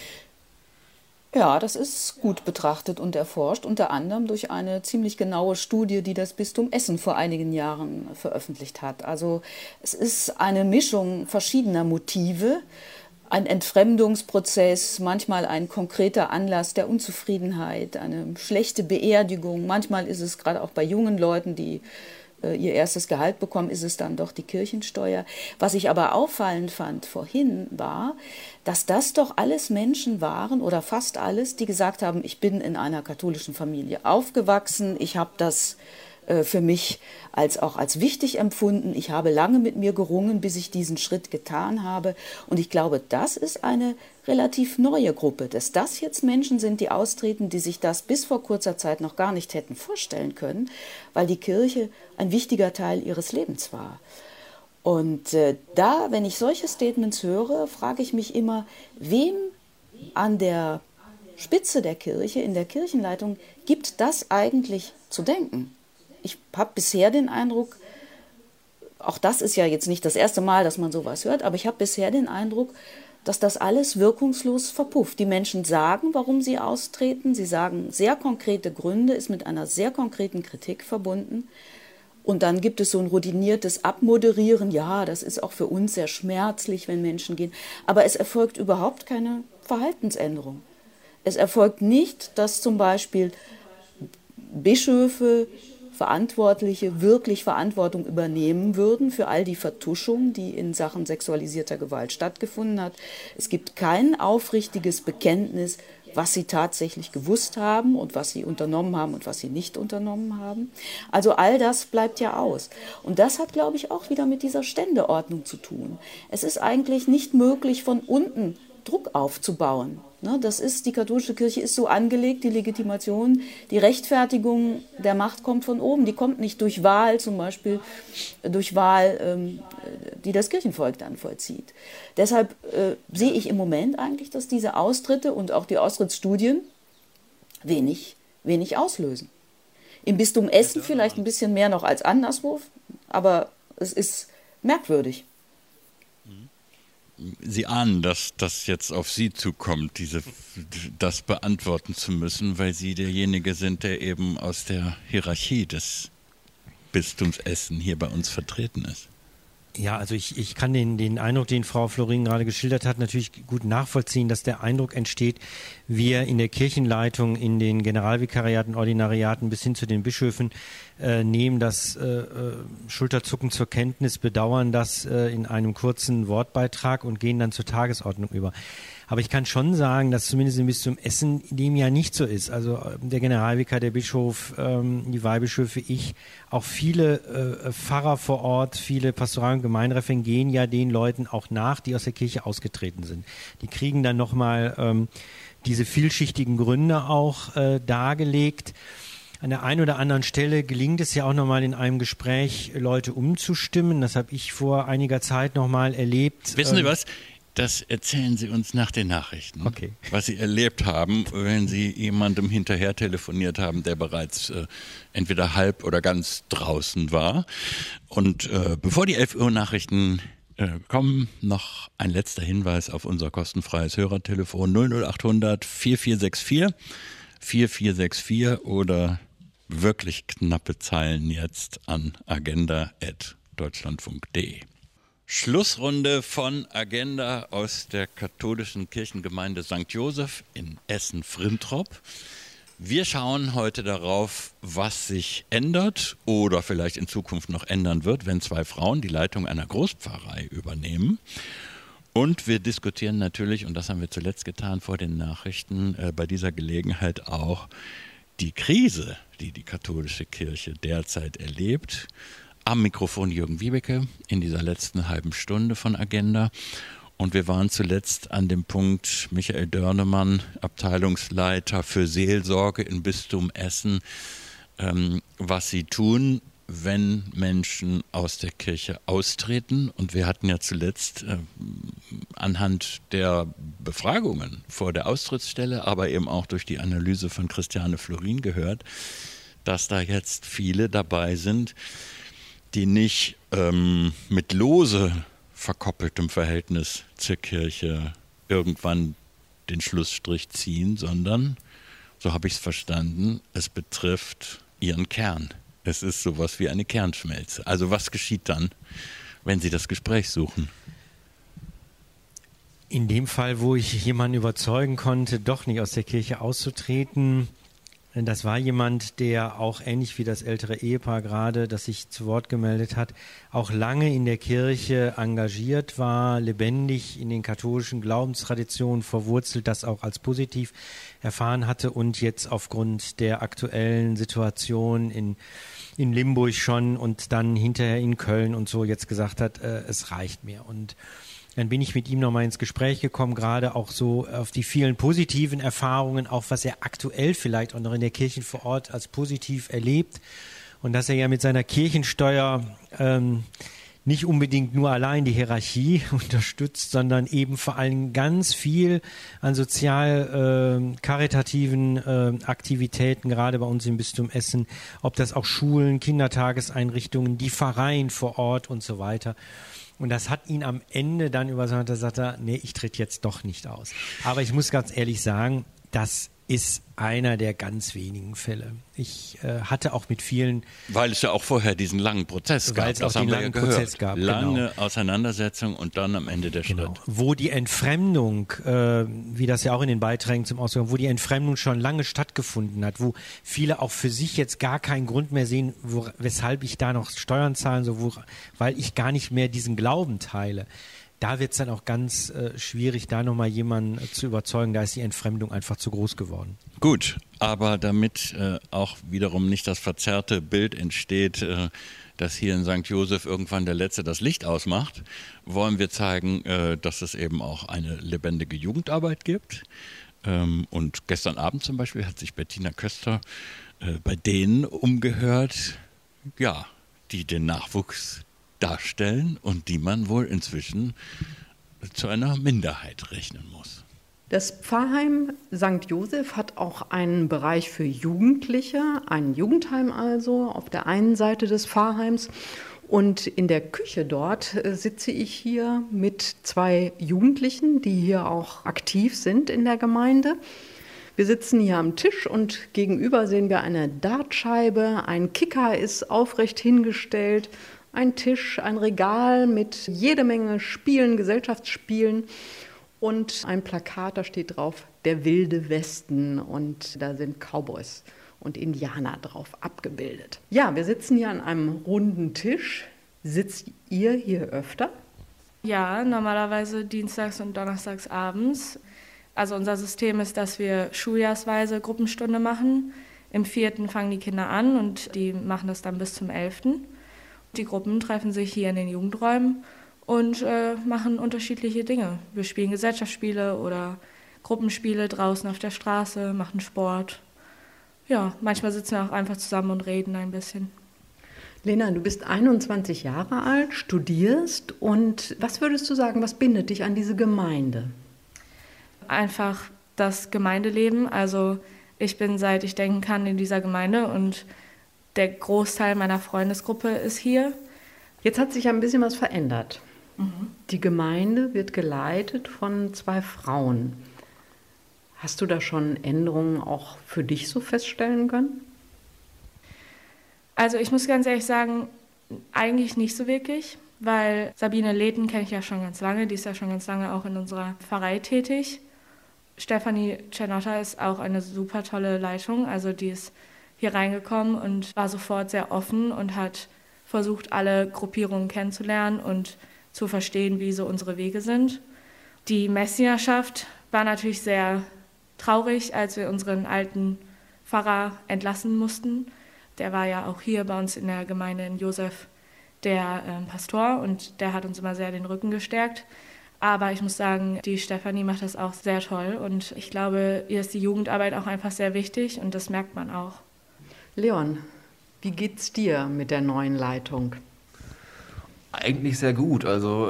Ja, das ist gut betrachtet und erforscht, unter anderem durch eine ziemlich genaue Studie, die das Bistum Essen vor einigen Jahren veröffentlicht hat. Also es ist eine Mischung verschiedener Motive, ein Entfremdungsprozess, manchmal ein konkreter Anlass der Unzufriedenheit, eine schlechte Beerdigung. Manchmal ist es gerade auch bei jungen Leuten, die ihr erstes Gehalt bekommen, ist es dann doch die Kirchensteuer. Was ich aber auffallend fand vorhin war, dass das doch alles Menschen waren oder fast alles, die gesagt haben, ich bin in einer katholischen Familie aufgewachsen, ich habe das für mich auch als wichtig empfunden, ich habe lange mit mir gerungen, bis ich diesen Schritt getan habe. Und ich glaube, das ist eine relativ neue Gruppe, dass das jetzt Menschen sind, die austreten, die sich das bis vor kurzer Zeit noch gar nicht hätten vorstellen können, weil die Kirche ein wichtiger Teil ihres Lebens war. Und wenn ich solche Statements höre, frage ich mich immer, wem an der Spitze der Kirche, in der Kirchenleitung, gibt das eigentlich zu denken? Ich habe bisher den Eindruck, auch das ist ja jetzt nicht das erste Mal, dass man sowas hört, aber ich habe bisher den Eindruck, dass das alles wirkungslos verpufft. Die Menschen sagen, warum sie austreten, sie sagen sehr konkrete Gründe, ist mit einer sehr konkreten Kritik verbunden. Und dann gibt es so ein routiniertes Abmoderieren, ja, das ist auch für uns sehr schmerzlich, wenn Menschen gehen, aber es erfolgt überhaupt keine Verhaltensänderung. Es erfolgt nicht, dass zum Beispiel Bischöfe, Verantwortliche wirklich Verantwortung übernehmen würden für all die Vertuschung, die in Sachen sexualisierter Gewalt stattgefunden hat. Es gibt kein aufrichtiges Bekenntnis, was sie tatsächlich gewusst haben und was sie unternommen haben und was sie nicht unternommen haben. Also all das bleibt ja aus. Und das hat, glaube ich, auch wieder mit dieser Ständeordnung zu tun. Es ist eigentlich nicht möglich, von unten Druck aufzubauen. Ne, die katholische Kirche ist so angelegt, die Legitimation, die Rechtfertigung der Macht kommt von oben. Die kommt nicht durch Wahl, zum Beispiel durch Wahl, die das Kirchenvolk dann vollzieht. Deshalb sehe ich im Moment eigentlich, dass diese Austritte und auch die Austrittsstudien wenig auslösen. Im Bistum Essen vielleicht ein bisschen mehr noch als anderswo, aber es ist merkwürdig. Sie ahnen, dass das jetzt auf Sie zukommt, das beantworten zu müssen, weil Sie derjenige sind, der eben aus der Hierarchie des Bistums Essen hier bei uns vertreten ist. Ja, also ich kann den Eindruck, den Frau Florin gerade geschildert hat, natürlich gut nachvollziehen, dass der Eindruck entsteht, wir in der Kirchenleitung, in den Generalvikariaten, Ordinariaten bis hin zu den Bischöfen nehmen das Schulterzucken zur Kenntnis, bedauern das in einem kurzen Wortbeitrag und gehen dann zur Tagesordnung über. Aber ich kann schon sagen, dass zumindest im Bistum Essen dem ja nicht so ist. Also der Generalvikar, der Bischof, die Weihbischöfe, auch viele Pfarrer vor Ort, viele Pastoral- und Gemeindereferenten gehen ja den Leuten auch nach, die aus der Kirche ausgetreten sind. Die kriegen dann nochmal diese vielschichtigen Gründe auch dargelegt. An der einen oder anderen Stelle gelingt es ja auch nochmal in einem Gespräch, Leute umzustimmen. Das habe ich vor einiger Zeit nochmal erlebt. Wissen Sie was? Das erzählen Sie uns nach den Nachrichten, okay, was Sie erlebt haben, wenn Sie jemandem hinterher telefoniert haben, der bereits entweder halb oder ganz draußen war. Und bevor die 11 Uhr Nachrichten kommen, noch ein letzter Hinweis auf unser kostenfreies Hörertelefon 00800 4464 4464 oder wirklich knappe Zeilen jetzt an agenda@deutschlandfunk.de. Schlussrunde von Agenda aus der katholischen Kirchengemeinde St. Joseph in Essen-Frintrop. Wir schauen heute darauf, was sich ändert oder vielleicht in Zukunft noch ändern wird, wenn 2 Frauen die Leitung einer Großpfarrei übernehmen. Und wir diskutieren natürlich, und das haben wir zuletzt getan vor den Nachrichten, bei dieser Gelegenheit auch die Krise, die die katholische Kirche derzeit erlebt. Am Mikrofon Jürgen Wiebeke in dieser letzten halben Stunde von Agenda. Und wir waren zuletzt an dem Punkt Michael Dörnemann, Abteilungsleiter für Seelsorge im Bistum Essen, was sie tun, wenn Menschen aus der Kirche austreten. Und wir hatten ja zuletzt anhand der Befragungen vor der Austrittsstelle, aber eben auch durch die Analyse von Christiane Florin gehört, dass da jetzt viele dabei sind, die nicht mit lose verkoppeltem Verhältnis zur Kirche irgendwann den Schlussstrich ziehen, sondern, so habe ich es verstanden, es betrifft ihren Kern. Es ist sowas wie eine Kernschmelze. Also was geschieht dann, wenn Sie das Gespräch suchen? In dem Fall, wo ich jemanden überzeugen konnte, doch nicht aus der Kirche auszutreten, das war jemand, der auch ähnlich wie das ältere Ehepaar gerade, das sich zu Wort gemeldet hat, auch lange in der Kirche engagiert war, lebendig in den katholischen Glaubenstraditionen verwurzelt, das auch als positiv erfahren hatte und jetzt aufgrund der aktuellen Situation in Limburg schon und dann hinterher in Köln und so jetzt gesagt hat, es reicht mir. Und dann bin ich mit ihm nochmal ins Gespräch gekommen, gerade auch so auf die vielen positiven Erfahrungen, auch was er aktuell vielleicht auch noch in der Kirche vor Ort als positiv erlebt. Und dass er ja mit seiner Kirchensteuer nicht unbedingt nur allein die Hierarchie unterstützt, sondern eben vor allem ganz viel an sozial-karitativen Aktivitäten, gerade bei uns im Bistum Essen, ob das auch Schulen, Kindertageseinrichtungen, die Pfarreien vor Ort und so weiter. Und das hat ihn am Ende dann überzeugt, da sagt er, nee, ich trete jetzt doch nicht aus. Aber ich muss ganz ehrlich sagen, das ist einer der ganz wenigen Fälle. Ich hatte auch mit vielen... Weil es ja auch vorher diesen langen Prozess gab. Weil es auch den langen Prozess gab. Lange Auseinandersetzung und dann am Ende der Schritt. Wo die Entfremdung, wie das ja auch in den Beiträgen zum Ausdruck kommt, wo die Entfremdung schon lange stattgefunden hat, wo viele auch für sich jetzt gar keinen Grund mehr sehen, weshalb ich da noch Steuern zahlen soll, weil ich gar nicht mehr diesen Glauben teile. Da wird es dann auch ganz schwierig, da nochmal jemanden zu überzeugen. Da ist die Entfremdung einfach zu groß geworden. Gut, aber damit auch wiederum nicht das verzerrte Bild entsteht, dass hier in St. Joseph irgendwann der Letzte das Licht ausmacht, wollen wir zeigen, dass es eben auch eine lebendige Jugendarbeit gibt. Und gestern Abend zum Beispiel hat sich Bettina Köster bei denen umgehört, ja, die den Nachwuchs darstellen und die man wohl inzwischen zu einer Minderheit rechnen muss. Das Pfarrheim St. Joseph hat auch einen Bereich für Jugendliche, ein Jugendheim also, auf der einen Seite des Pfarrheims. Und in der Küche dort sitze ich hier mit 2 Jugendlichen, die hier auch aktiv sind in der Gemeinde. Wir sitzen hier am Tisch und gegenüber sehen wir eine Dartscheibe, ein Kicker ist aufrecht hingestellt, ein Tisch, ein Regal mit jede Menge Spielen, Gesellschaftsspielen. Und ein Plakat, da steht drauf, der wilde Westen, und da sind Cowboys und Indianer drauf abgebildet. Ja, wir sitzen hier an einem runden Tisch. Sitzt ihr hier öfter? Ja, normalerweise dienstags und donnerstags abends. Also unser System ist, dass wir schuljahrsweise Gruppenstunde machen. Im 4. fangen die Kinder an und die machen das dann bis zum 11. Die Gruppen treffen sich hier in den Jugendräumen und machen unterschiedliche Dinge. Wir spielen Gesellschaftsspiele oder Gruppenspiele draußen auf der Straße, machen Sport. Ja, manchmal sitzen wir auch einfach zusammen und reden ein bisschen. Lena, du bist 21 Jahre alt, studierst, und was würdest du sagen, was bindet dich an diese Gemeinde? Einfach das Gemeindeleben. Also ich bin, seit ich denken kann, in dieser Gemeinde und der Großteil meiner Freundesgruppe ist hier. Jetzt hat sich ja ein bisschen was verändert. Die Gemeinde wird geleitet von 2 Frauen. Hast du da schon Änderungen auch für dich so feststellen können? Also ich muss ganz ehrlich sagen, eigentlich nicht so wirklich, weil Sabine Lehten kenne ich ja schon ganz lange, die ist ja schon ganz lange auch in unserer Pfarrei tätig. Stefanie Czernotta ist auch eine super tolle Leitung, also die ist hier reingekommen und war sofort sehr offen und hat versucht, alle Gruppierungen kennenzulernen und zu verstehen, wie so unsere Wege sind. Die Messdienerschaft war natürlich sehr traurig, als wir unseren alten Pfarrer entlassen mussten. Der war ja auch hier bei uns in der Gemeinde in Joseph der Pastor und der hat uns immer sehr den Rücken gestärkt. Aber ich muss sagen, die Stefanie macht das auch sehr toll und ich glaube, ihr ist die Jugendarbeit auch einfach sehr wichtig und das merkt man auch. Leon, wie geht's dir mit der neuen Leitung? Eigentlich sehr gut. Also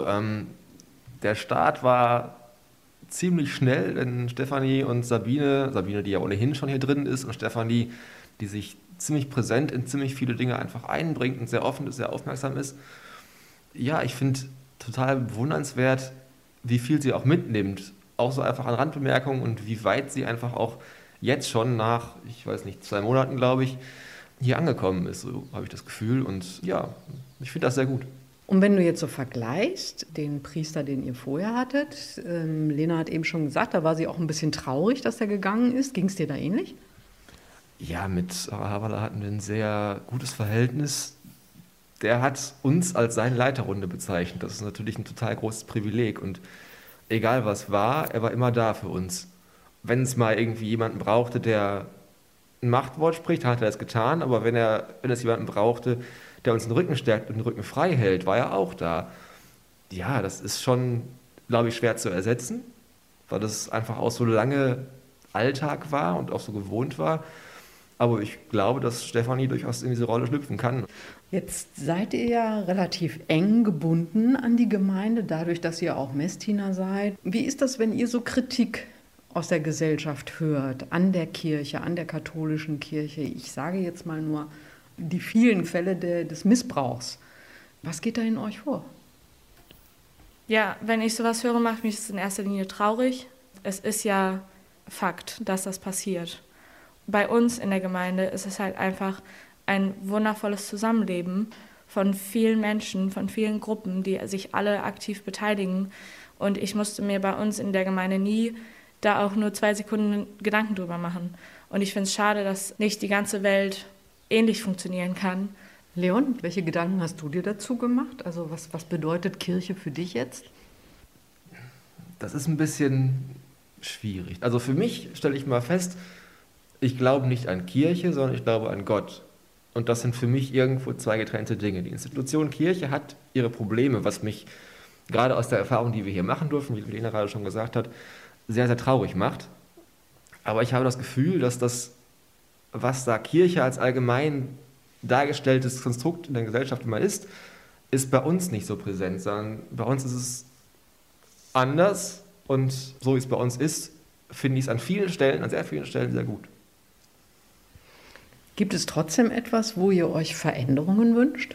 der Start war ziemlich schnell, denn Stefanie und Sabine, die ja ohnehin schon hier drin ist, und Stefanie, die sich ziemlich präsent in ziemlich viele Dinge einfach einbringt und sehr offen ist, sehr aufmerksam ist. Ja, ich finde total bewundernswert, wie viel sie auch mitnimmt, auch so einfach an Randbemerkungen und wie weit sie einfach auch jetzt schon nach, ich weiß nicht, 2 Monaten, glaube ich, hier angekommen ist, so habe ich das Gefühl. Und ja, ich finde das sehr gut. Und wenn du jetzt so vergleichst, den Priester, den ihr vorher hattet, Lena hat eben schon gesagt, da war sie auch ein bisschen traurig, dass er gegangen ist. Ging es dir da ähnlich? Ja, mit Sarah Haberler hatten wir ein sehr gutes Verhältnis. Der hat uns als seine Leiterrunde bezeichnet. Das ist natürlich ein total großes Privileg. Und egal was war, er war immer da für uns. Wenn es mal irgendwie jemanden brauchte, der ein Machtwort spricht, hat er das getan. Aber wenn es jemanden brauchte, der uns den Rücken stärkt und den Rücken frei hält, war er auch da. Ja, das ist schon, glaube ich, schwer zu ersetzen, weil das einfach auch so lange Alltag war und auch so gewohnt war. Aber ich glaube, dass Stefanie durchaus in diese Rolle schlüpfen kann. Jetzt seid ihr ja relativ eng gebunden an die Gemeinde, dadurch, dass ihr auch Messdiener seid. Wie ist das, wenn ihr so Kritik aus der Gesellschaft hört, an der Kirche, an der katholischen Kirche? Ich sage jetzt mal nur die vielen Fälle des Missbrauchs. Was geht da in euch vor? Ja, wenn ich sowas höre, macht mich das in erster Linie traurig. Es ist ja Fakt, dass das passiert. Bei uns in der Gemeinde ist es halt einfach ein wundervolles Zusammenleben von vielen Menschen, von vielen Gruppen, die sich alle aktiv beteiligen. Und ich musste mir bei uns in der Gemeinde nie da auch nur 2 Sekunden Gedanken drüber machen. Und ich finde es schade, dass nicht die ganze Welt ähnlich funktionieren kann. Leon, welche Gedanken hast du dir dazu gemacht? Also was bedeutet Kirche für dich jetzt? Das ist ein bisschen schwierig. Also für mich stelle ich mal fest, ich glaube nicht an Kirche, sondern ich glaube an Gott. Und das sind für mich irgendwo zwei getrennte Dinge. Die Institution Kirche hat ihre Probleme, was mich gerade aus der Erfahrung, die wir hier machen durften, wie Lena gerade schon gesagt hat, sehr, sehr traurig macht. Aber ich habe das Gefühl, dass das, was da Kirche als allgemein dargestelltes Konstrukt in der Gesellschaft immer ist bei uns nicht so präsent, sondern bei uns ist es anders und so wie es bei uns ist, finde ich es an sehr vielen Stellen sehr gut. Gibt es trotzdem etwas, wo ihr euch Veränderungen wünscht?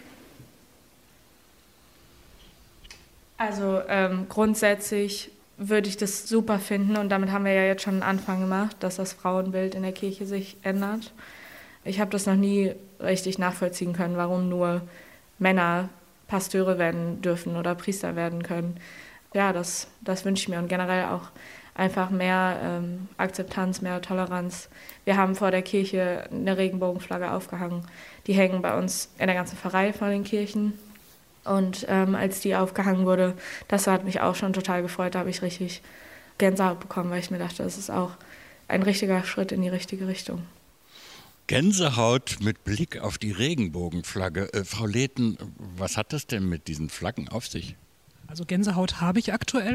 Also grundsätzlich würde ich das super finden und damit haben wir ja jetzt schon einen Anfang gemacht, dass das Frauenbild in der Kirche sich ändert. Ich habe das noch nie richtig nachvollziehen können, warum nur Männer Pasteure werden dürfen oder Priester werden können. Ja, das wünsche ich mir und generell auch einfach mehr Akzeptanz, mehr Toleranz. Wir haben vor der Kirche eine Regenbogenflagge aufgehangen. Die hängen bei uns in der ganzen Pfarrei vor den Kirchen. Und als die aufgehangen wurde, das hat mich auch schon total gefreut. Da habe ich richtig Gänsehaut bekommen, weil ich mir dachte, das ist auch ein richtiger Schritt in die richtige Richtung. Gänsehaut mit Blick auf die Regenbogenflagge. Frau Lehten, was hat das denn mit diesen Flaggen auf sich? Also Gänsehaut habe ich aktuell.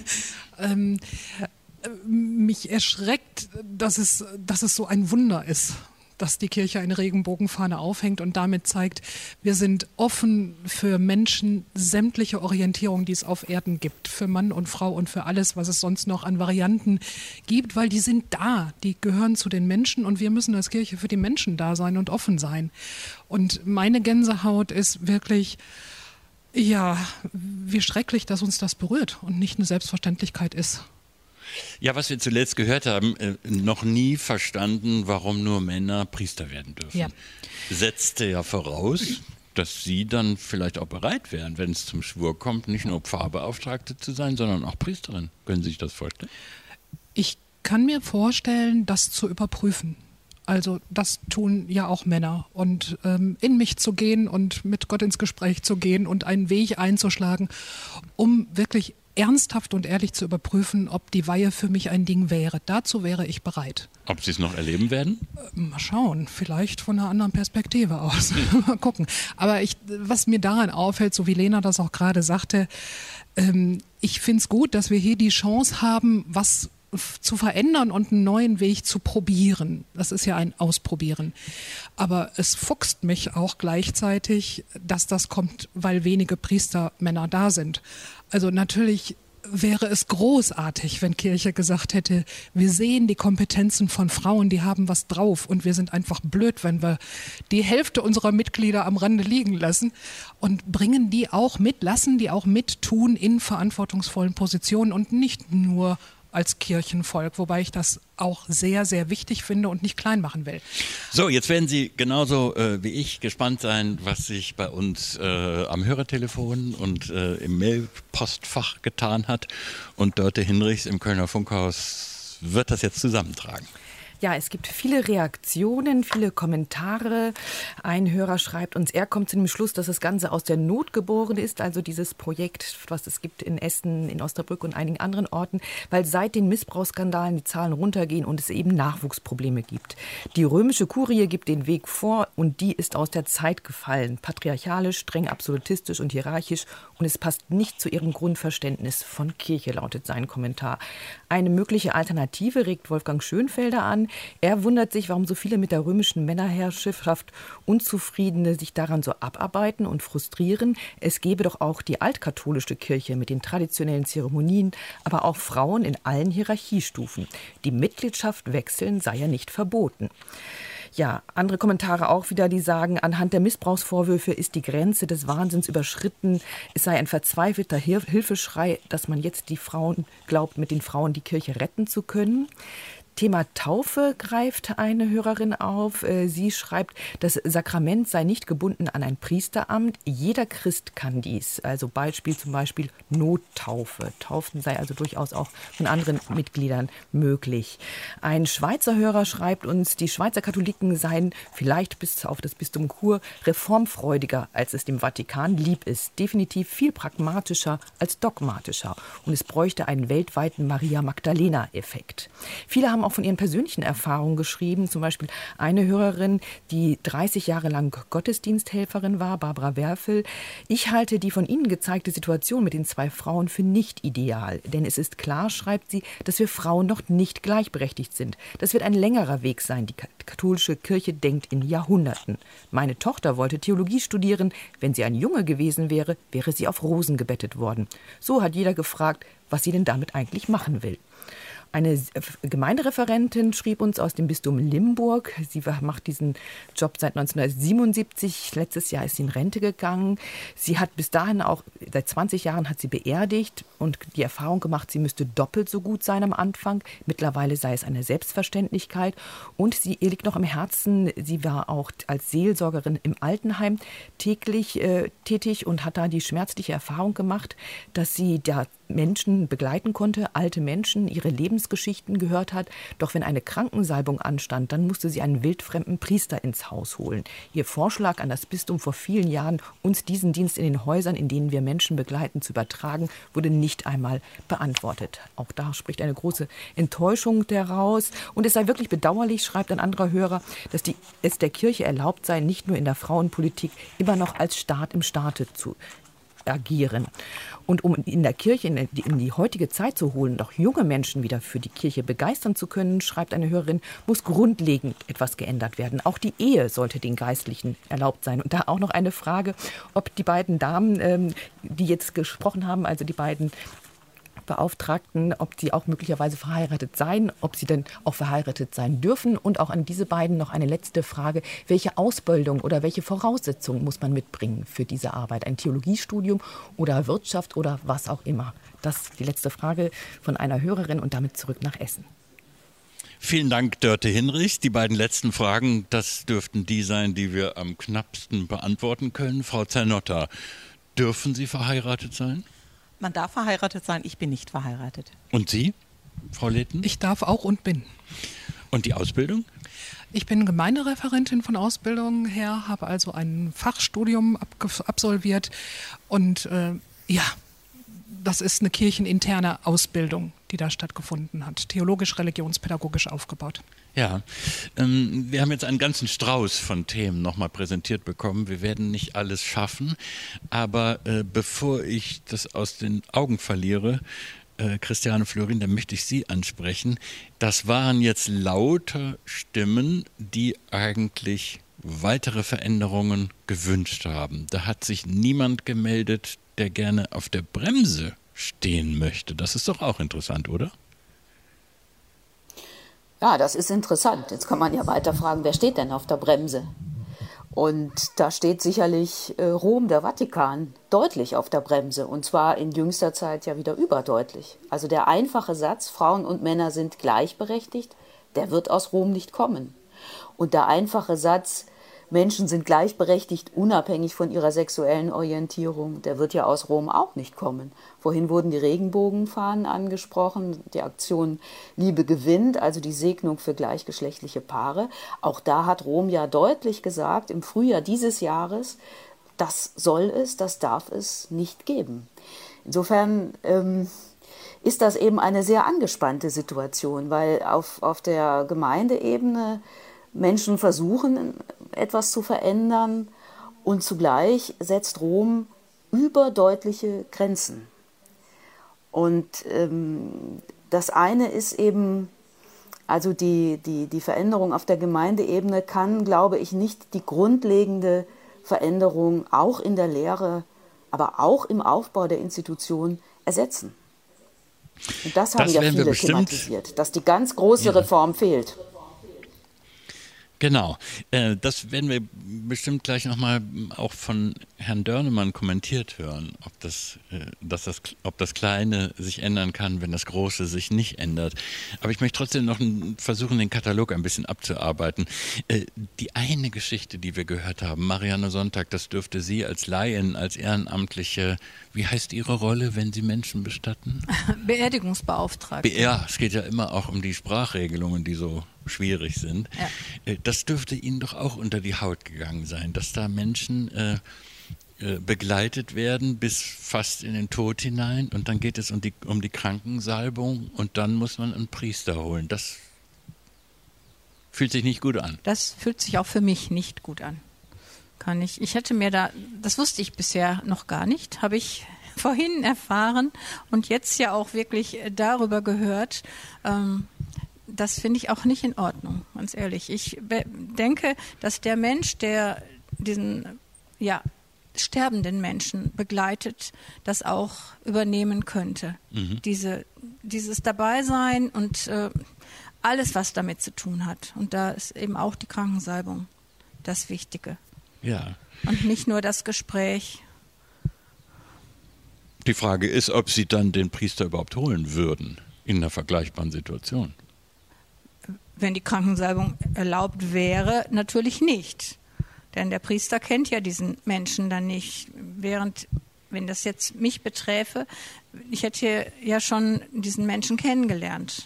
Mich erschreckt, dass es so ein Wunder ist, dass die Kirche eine Regenbogenfahne aufhängt und damit zeigt, wir sind offen für Menschen sämtliche Orientierung, die es auf Erden gibt, für Mann und Frau und für alles, was es sonst noch an Varianten gibt, weil die sind da, die gehören zu den Menschen und wir müssen als Kirche für die Menschen da sein und offen sein. Und meine Gänsehaut ist wirklich, ja, wie schrecklich, dass uns das berührt und nicht eine Selbstverständlichkeit ist. Ja, was wir zuletzt gehört haben, noch nie verstanden, warum nur Männer Priester werden dürfen. Ja. Setzte ja voraus, dass Sie dann vielleicht auch bereit wären, wenn es zum Schwur kommt, nicht nur Pfarrbeauftragte zu sein, sondern auch Priesterin. Können Sie sich das vorstellen? Ich kann mir vorstellen, das zu überprüfen. Also das tun ja auch Männer. Und in mich zu gehen und mit Gott ins Gespräch zu gehen und einen Weg einzuschlagen, um wirklich ernsthaft und ehrlich zu überprüfen, ob die Weihe für mich ein Ding wäre. Dazu wäre ich bereit. Ob Sie es noch erleben werden? Mal schauen, vielleicht von einer anderen Perspektive aus. Mal gucken. Aber was mir daran auffällt, so wie Lena das auch gerade sagte, ich finde es gut, dass wir hier die Chance haben, was zu verändern und einen neuen Weg zu probieren. Das ist ja ein Ausprobieren. Aber es fuchst mich auch gleichzeitig, dass das kommt, weil wenige Priestermänner da sind. Also natürlich wäre es großartig, wenn Kirche gesagt hätte, wir sehen die Kompetenzen von Frauen, die haben was drauf und wir sind einfach blöd, wenn wir die Hälfte unserer Mitglieder am Rande liegen lassen und bringen die auch mit, lassen die auch mittun in verantwortungsvollen Positionen und nicht nur als Kirchenvolk, wobei ich das auch sehr, sehr wichtig finde und nicht klein machen will. So, jetzt werden Sie genauso wie ich gespannt sein, was sich bei uns am Hörertelefon und im Mailpostfach getan hat. Und Dörte Hinrichs im Kölner Funkhaus wird das jetzt zusammentragen. Ja, es gibt viele Reaktionen, viele Kommentare. Ein Hörer schreibt uns, er kommt zu dem Schluss, dass das Ganze aus der Not geboren ist, also dieses Projekt, was es gibt in Essen, in Osnabrück und einigen anderen Orten, weil seit den Missbrauchsskandalen die Zahlen runtergehen und es eben Nachwuchsprobleme gibt. Die römische Kurie gibt den Weg vor und die ist aus der Zeit gefallen. Patriarchalisch, streng absolutistisch und hierarchisch und es passt nicht zu ihrem Grundverständnis von Kirche, lautet sein Kommentar. Eine mögliche Alternative regt Wolfgang Schönfelder an. Er wundert sich, warum so viele mit der römischen Männerherrschaft Unzufriedene sich daran so abarbeiten und frustrieren. Es gäbe doch auch die altkatholische Kirche mit den traditionellen Zeremonien, aber auch Frauen in allen Hierarchiestufen. Die Mitgliedschaft wechseln sei ja nicht verboten. Ja, andere Kommentare auch wieder, die sagen, anhand der Missbrauchsvorwürfe ist die Grenze des Wahnsinns überschritten. Es sei ein verzweifelter Hilfeschrei, dass man jetzt die Frauen glaubt, mit den Frauen die Kirche retten zu können. Thema Taufe greift eine Hörerin auf. Sie schreibt, das Sakrament sei nicht gebunden an ein Priesteramt. Jeder Christ kann dies. Also zum Beispiel Nottaufe. Taufen sei also durchaus auch von anderen Mitgliedern möglich. Ein Schweizer Hörer schreibt uns, die Schweizer Katholiken seien vielleicht bis auf das Bistum Chur reformfreudiger, als es dem Vatikan lieb ist. Definitiv viel pragmatischer als dogmatischer. Und es bräuchte einen weltweiten Maria-Magdalena-Effekt. Viele haben haben auch von ihren persönlichen Erfahrungen geschrieben. Zum Beispiel eine Hörerin, die 30 Jahre lang Gottesdiensthelferin war, Barbara Werfel. Ich halte die von Ihnen gezeigte Situation mit den 2 Frauen für nicht ideal. Denn es ist klar, schreibt sie, dass wir Frauen noch nicht gleichberechtigt sind. Das wird ein längerer Weg sein. Die katholische Kirche denkt in Jahrhunderten. Meine Tochter wollte Theologie studieren. Wenn sie ein Junge gewesen wäre, wäre sie auf Rosen gebettet worden. So hat jeder gefragt, was sie denn damit eigentlich machen will. Eine Gemeindereferentin schrieb uns aus dem Bistum Limburg. Sie macht diesen Job seit 1977. Letztes Jahr ist sie in Rente gegangen. Sie hat bis dahin auch, seit 20 Jahren hat sie beerdigt und die Erfahrung gemacht, sie müsste doppelt so gut sein am Anfang. Mittlerweile sei es eine Selbstverständlichkeit. Und ihr liegt noch am Herzen, sie war auch als Seelsorgerin im Altenheim täglich tätig und hat da die schmerzliche Erfahrung gemacht, dass sie da Menschen begleiten konnte, alte Menschen, ihre Lebensgeschichten gehört hat. Doch wenn eine Krankensalbung anstand, dann musste sie einen wildfremden Priester ins Haus holen. Ihr Vorschlag an das Bistum vor vielen Jahren, uns diesen Dienst in den Häusern, in denen wir Menschen begleiten, zu übertragen, wurde nicht einmal beantwortet. Auch da spricht eine große Enttäuschung daraus. Und es sei wirklich bedauerlich, schreibt ein anderer Hörer, dass es der Kirche erlaubt sei, nicht nur in der Frauenpolitik immer noch als Staat im Staate zu agieren. Und um in der Kirche in die heutige Zeit zu holen und auch junge Menschen wieder für die Kirche begeistern zu können, schreibt eine Hörerin, muss grundlegend etwas geändert werden. Auch die Ehe sollte den Geistlichen erlaubt sein. Und da auch noch eine Frage, ob die beiden Damen, die jetzt gesprochen haben, also die beiden Beauftragten, ob sie auch möglicherweise verheiratet seien, ob sie denn auch verheiratet sein dürfen. Und auch an diese beiden noch eine letzte Frage. Welche Ausbildung oder welche Voraussetzungen muss man mitbringen für diese Arbeit? Ein Theologiestudium oder Wirtschaft oder was auch immer? Das ist die letzte Frage von einer Hörerin und damit zurück nach Essen. Vielen Dank, Dörte Hinrichs. Die beiden letzten Fragen, das dürften die sein, die wir am knappsten beantworten können. Frau Zernotta, dürfen Sie verheiratet sein? Man darf verheiratet sein, ich bin nicht verheiratet. Und Sie, Frau Lehten? Ich darf auch und bin. Und die Ausbildung? Ich bin Gemeindereferentin von Ausbildung her, habe also ein Fachstudium absolviert und das ist eine kircheninterne Ausbildung, die da stattgefunden hat, theologisch-religionspädagogisch aufgebaut. Ja, wir haben jetzt einen ganzen Strauß von Themen nochmal präsentiert bekommen. Wir werden nicht alles schaffen, aber bevor ich das aus den Augen verliere, Christiane Florin, da möchte ich Sie ansprechen. Das waren jetzt lauter Stimmen, die eigentlich weitere Veränderungen gewünscht haben. Da hat sich niemand gemeldet, der gerne auf der Bremse stehen möchte. Das ist doch auch interessant, oder? Ja, das ist interessant. Jetzt kann man ja weiter fragen, wer steht denn auf der Bremse? Und da steht sicherlich Rom, der Vatikan, deutlich auf der Bremse. Und zwar in jüngster Zeit ja wieder überdeutlich. Also der einfache Satz, Frauen und Männer sind gleichberechtigt, der wird aus Rom nicht kommen. Und der einfache Satz, Menschen sind gleichberechtigt, unabhängig von ihrer sexuellen Orientierung, der wird ja aus Rom auch nicht kommen. Vorhin wurden die Regenbogenfahnen angesprochen, die Aktion Liebe gewinnt, also die Segnung für gleichgeschlechtliche Paare. Auch da hat Rom ja deutlich gesagt, im Frühjahr dieses Jahres, das soll es, das darf es nicht geben. Insofern ist das eben eine sehr angespannte Situation, weil auf der Gemeindeebene Menschen versuchen, etwas zu verändern und zugleich setzt Rom überdeutliche Grenzen. Und das eine ist eben, also die Veränderung auf der Gemeindeebene kann, glaube ich, nicht die grundlegende Veränderung auch in der Lehre, aber auch im Aufbau der Institution ersetzen. Und das haben ja viele thematisiert, dass die ganz große Reform fehlt. Genau, das werden wir bestimmt gleich nochmal auch von Herrn Dörnemann kommentiert hören, ob das Kleine sich ändern kann, wenn das Große sich nicht ändert. Aber ich möchte trotzdem noch versuchen, den Katalog ein bisschen abzuarbeiten. Die eine Geschichte, die wir gehört haben, Marianne Sonntag, das dürfte Sie als Laien, als Ehrenamtliche, wie heißt Ihre Rolle, wenn Sie Menschen bestatten? Beerdigungsbeauftragte. Ja, es geht ja immer auch um die Sprachregelungen, die so schwierig sind. Ja. Das dürfte Ihnen doch auch unter die Haut gegangen sein, dass da Menschen begleitet werden bis fast in den Tod hinein und dann geht es um die Krankensalbung und dann muss man einen Priester holen. Das Fühlt sich nicht gut an. Das fühlt sich auch für mich nicht gut an. Ich hätte mir das wusste ich bisher noch gar nicht, habe ich vorhin erfahren und jetzt ja auch wirklich darüber gehört. Das finde ich auch nicht in Ordnung, ganz ehrlich. Ich denke, dass der Mensch, der diesen sterbenden Menschen begleitet, das auch übernehmen könnte. Dieses Dabeisein und alles, was damit zu tun hat. Und da ist eben auch die Krankensalbung das Wichtige. Ja. Und nicht nur das Gespräch. Die Frage ist, ob Sie dann den Priester überhaupt holen würden in einer vergleichbaren Situation. Wenn die Krankensalbung erlaubt wäre, natürlich nicht. Denn der Priester kennt ja diesen Menschen dann nicht. Wenn das jetzt mich beträfe, ich hätte ja schon diesen Menschen kennengelernt.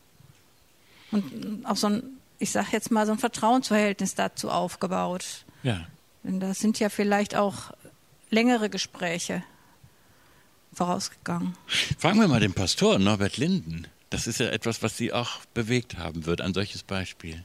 Und auch ich sage jetzt mal, so ein Vertrauensverhältnis dazu aufgebaut. Ja. Denn da sind ja vielleicht auch längere Gespräche vorausgegangen. Fragen wir mal den Pastor Norbert Linden. Das ist ja etwas, was Sie auch bewegt haben wird, ein solches Beispiel.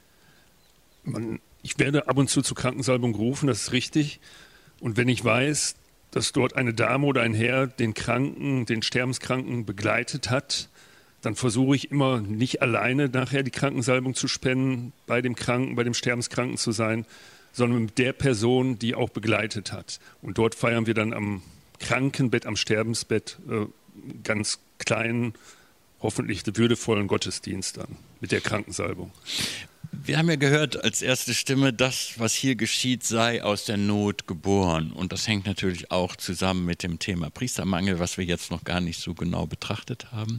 Ich werde ab und zu zur Krankensalbung gerufen, das ist richtig. Und wenn ich weiß, dass dort eine Dame oder ein Herr den Sterbenskranken begleitet hat, dann versuche ich immer nicht alleine nachher die Krankensalbung zu spenden, bei dem Sterbenskranken zu sein, sondern mit der Person, die auch begleitet hat. Und dort feiern wir dann am Krankenbett, am Sterbensbett ganz kleinen, hoffentlich würdevollen Gottesdienst dann mit der Krankensalbung. Wir haben ja gehört als erste Stimme, das, was hier geschieht, sei aus der Not geboren. Und das hängt natürlich auch zusammen mit dem Thema Priestermangel, was wir jetzt noch gar nicht so genau betrachtet haben.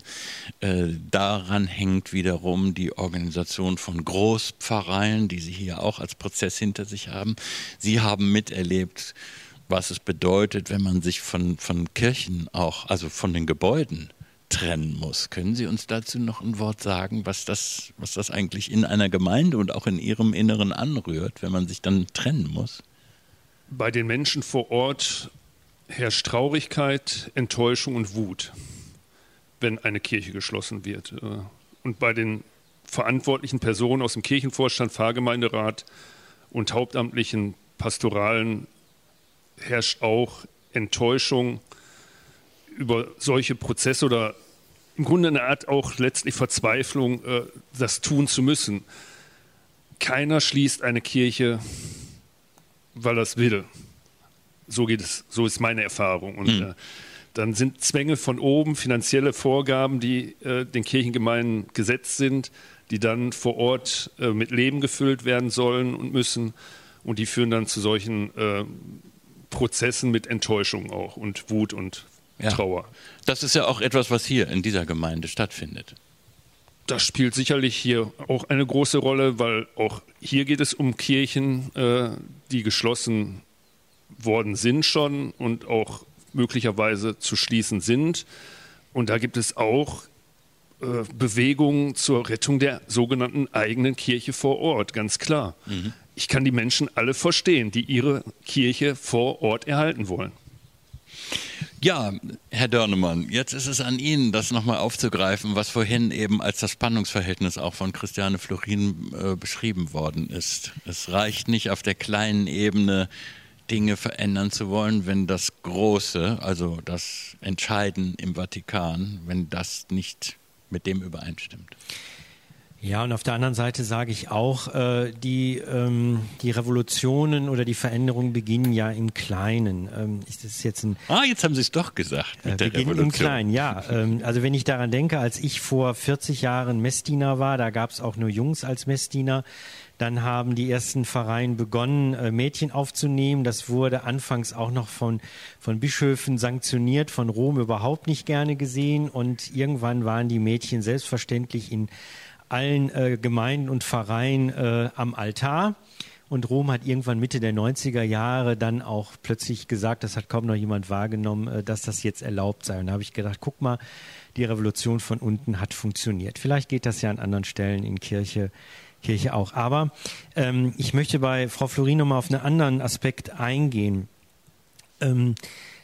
Daran hängt wiederum die Organisation von Großpfarreien, die Sie hier auch als Prozess hinter sich haben. Sie haben miterlebt, was es bedeutet, wenn man sich von Kirchen auch, also von den Gebäuden trennen muss. Können Sie uns dazu noch ein Wort sagen, was das eigentlich in einer Gemeinde und auch in Ihrem Inneren anrührt, wenn man sich dann trennen muss? Bei den Menschen vor Ort herrscht Traurigkeit, Enttäuschung und Wut, wenn eine Kirche geschlossen wird. Und bei den verantwortlichen Personen aus dem Kirchenvorstand, Pfarrgemeinderat und hauptamtlichen Pastoralen herrscht auch Enttäuschung über solche Prozesse oder im Grunde eine Art auch letztlich Verzweiflung, das tun zu müssen. Keiner schließt eine Kirche, weil er es will. So ist meine Erfahrung. Und dann sind Zwänge von oben, finanzielle Vorgaben, die den Kirchengemeinden gesetzt sind, die dann vor Ort mit Leben gefüllt werden sollen und müssen. Und die führen dann zu solchen Prozessen mit Enttäuschung auch und Wut und Trauer. Das ist ja auch etwas, was hier in dieser Gemeinde stattfindet. Das spielt sicherlich hier auch eine große Rolle, weil auch hier geht es um Kirchen, die geschlossen worden sind schon und auch möglicherweise zu schließen sind. Und da gibt es auch Bewegungen zur Rettung der sogenannten eigenen Kirche vor Ort, ganz klar. Ich kann die Menschen alle verstehen, die ihre Kirche vor Ort erhalten wollen. Ja, Herr Dörnemann, jetzt ist es an Ihnen, das nochmal aufzugreifen, was vorhin eben als das Spannungsverhältnis auch von Christiane Florin beschrieben worden ist. Es reicht nicht auf der kleinen Ebene, Dinge verändern zu wollen, wenn das Große, also das Entscheiden im Vatikan, wenn das nicht mit dem übereinstimmt. Ja, und auf der anderen Seite sage ich auch, die Revolutionen oder die Veränderungen beginnen ja im Kleinen. Das ist jetzt jetzt haben Sie es doch gesagt mit der Revolution. Im Kleinen, ja. Also wenn ich daran denke, als ich vor 40 Jahren Messdiener war, da gab es auch nur Jungs als Messdiener. Dann haben die ersten Pfarreien begonnen, Mädchen aufzunehmen. Das wurde anfangs auch noch von Bischöfen sanktioniert, von Rom überhaupt nicht gerne gesehen. Und irgendwann waren die Mädchen selbstverständlich in allen Gemeinden und Pfarreien am Altar. Und Rom hat irgendwann Mitte der 90er Jahre dann auch plötzlich gesagt, das hat kaum noch jemand wahrgenommen, dass das jetzt erlaubt sei. Und da habe ich gedacht, guck mal, die Revolution von unten hat funktioniert. Vielleicht geht das ja an anderen Stellen in Kirche auch. Aber ich möchte bei Frau Florin nochmal auf einen anderen Aspekt eingehen.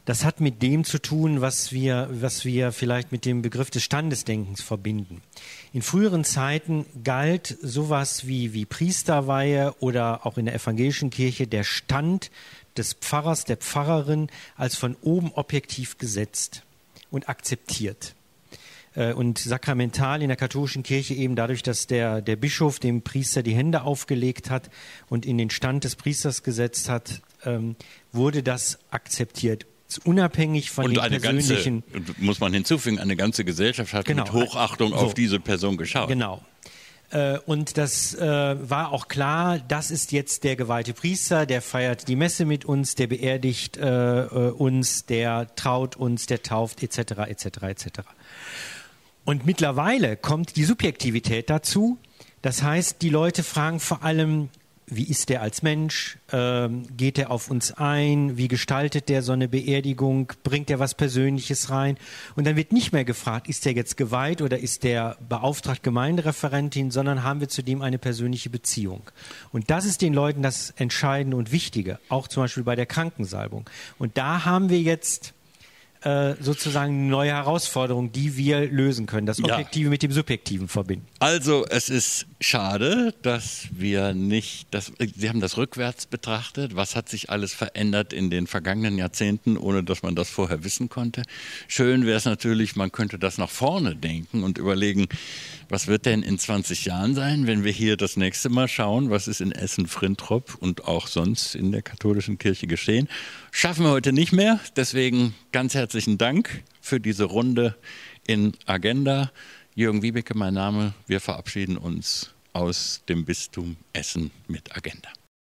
Das hat mit dem zu tun, was wir vielleicht mit dem Begriff des Standesdenkens verbinden. In früheren Zeiten galt sowas wie Priesterweihe oder auch in der evangelischen Kirche der Stand des Pfarrers, der Pfarrerin als von oben objektiv gesetzt und akzeptiert. Und sakramental in der katholischen Kirche eben dadurch, dass der Bischof dem Priester die Hände aufgelegt hat und in den Stand des Priesters gesetzt hat, wurde das akzeptiert. Unabhängig von den persönlichen... Muss man hinzufügen, eine ganze Gesellschaft hat mit Hochachtung auf diese Person geschaut. Genau. Und das war auch klar, das ist jetzt der geweihte Priester, der feiert die Messe mit uns, der beerdigt uns, der traut uns, der tauft etc. etc. etc. Und mittlerweile kommt die Subjektivität dazu. Das heißt, die Leute fragen vor allem, wie ist der als Mensch? Geht er auf uns ein? Wie gestaltet der so eine Beerdigung? Bringt er was Persönliches rein? Und dann wird nicht mehr gefragt, ist der jetzt geweiht oder ist der beauftragt Gemeindereferentin, sondern haben wir zu dem eine persönliche Beziehung. Und das ist den Leuten das Entscheidende und Wichtige, auch zum Beispiel bei der Krankensalbung. Und da haben wir jetzt sozusagen eine neue Herausforderung, die wir lösen können, das Objektive mit dem Subjektiven verbinden. Also es ist schade, dass wir nicht, Sie haben das rückwärts betrachtet, was hat sich alles verändert in den vergangenen Jahrzehnten, ohne dass man das vorher wissen konnte. Schön wäre es natürlich, man könnte das nach vorne denken und überlegen, was wird denn in 20 Jahren sein, wenn wir hier das nächste Mal schauen, was ist in Essen-Frintrop und auch sonst in der katholischen Kirche geschehen. Schaffen wir heute nicht mehr, deswegen ganz herzlichen Dank für diese Runde in Agenda. Jürgen Wiebeke, mein Name, wir verabschieden uns aus dem Bistum Essen mit Agenda.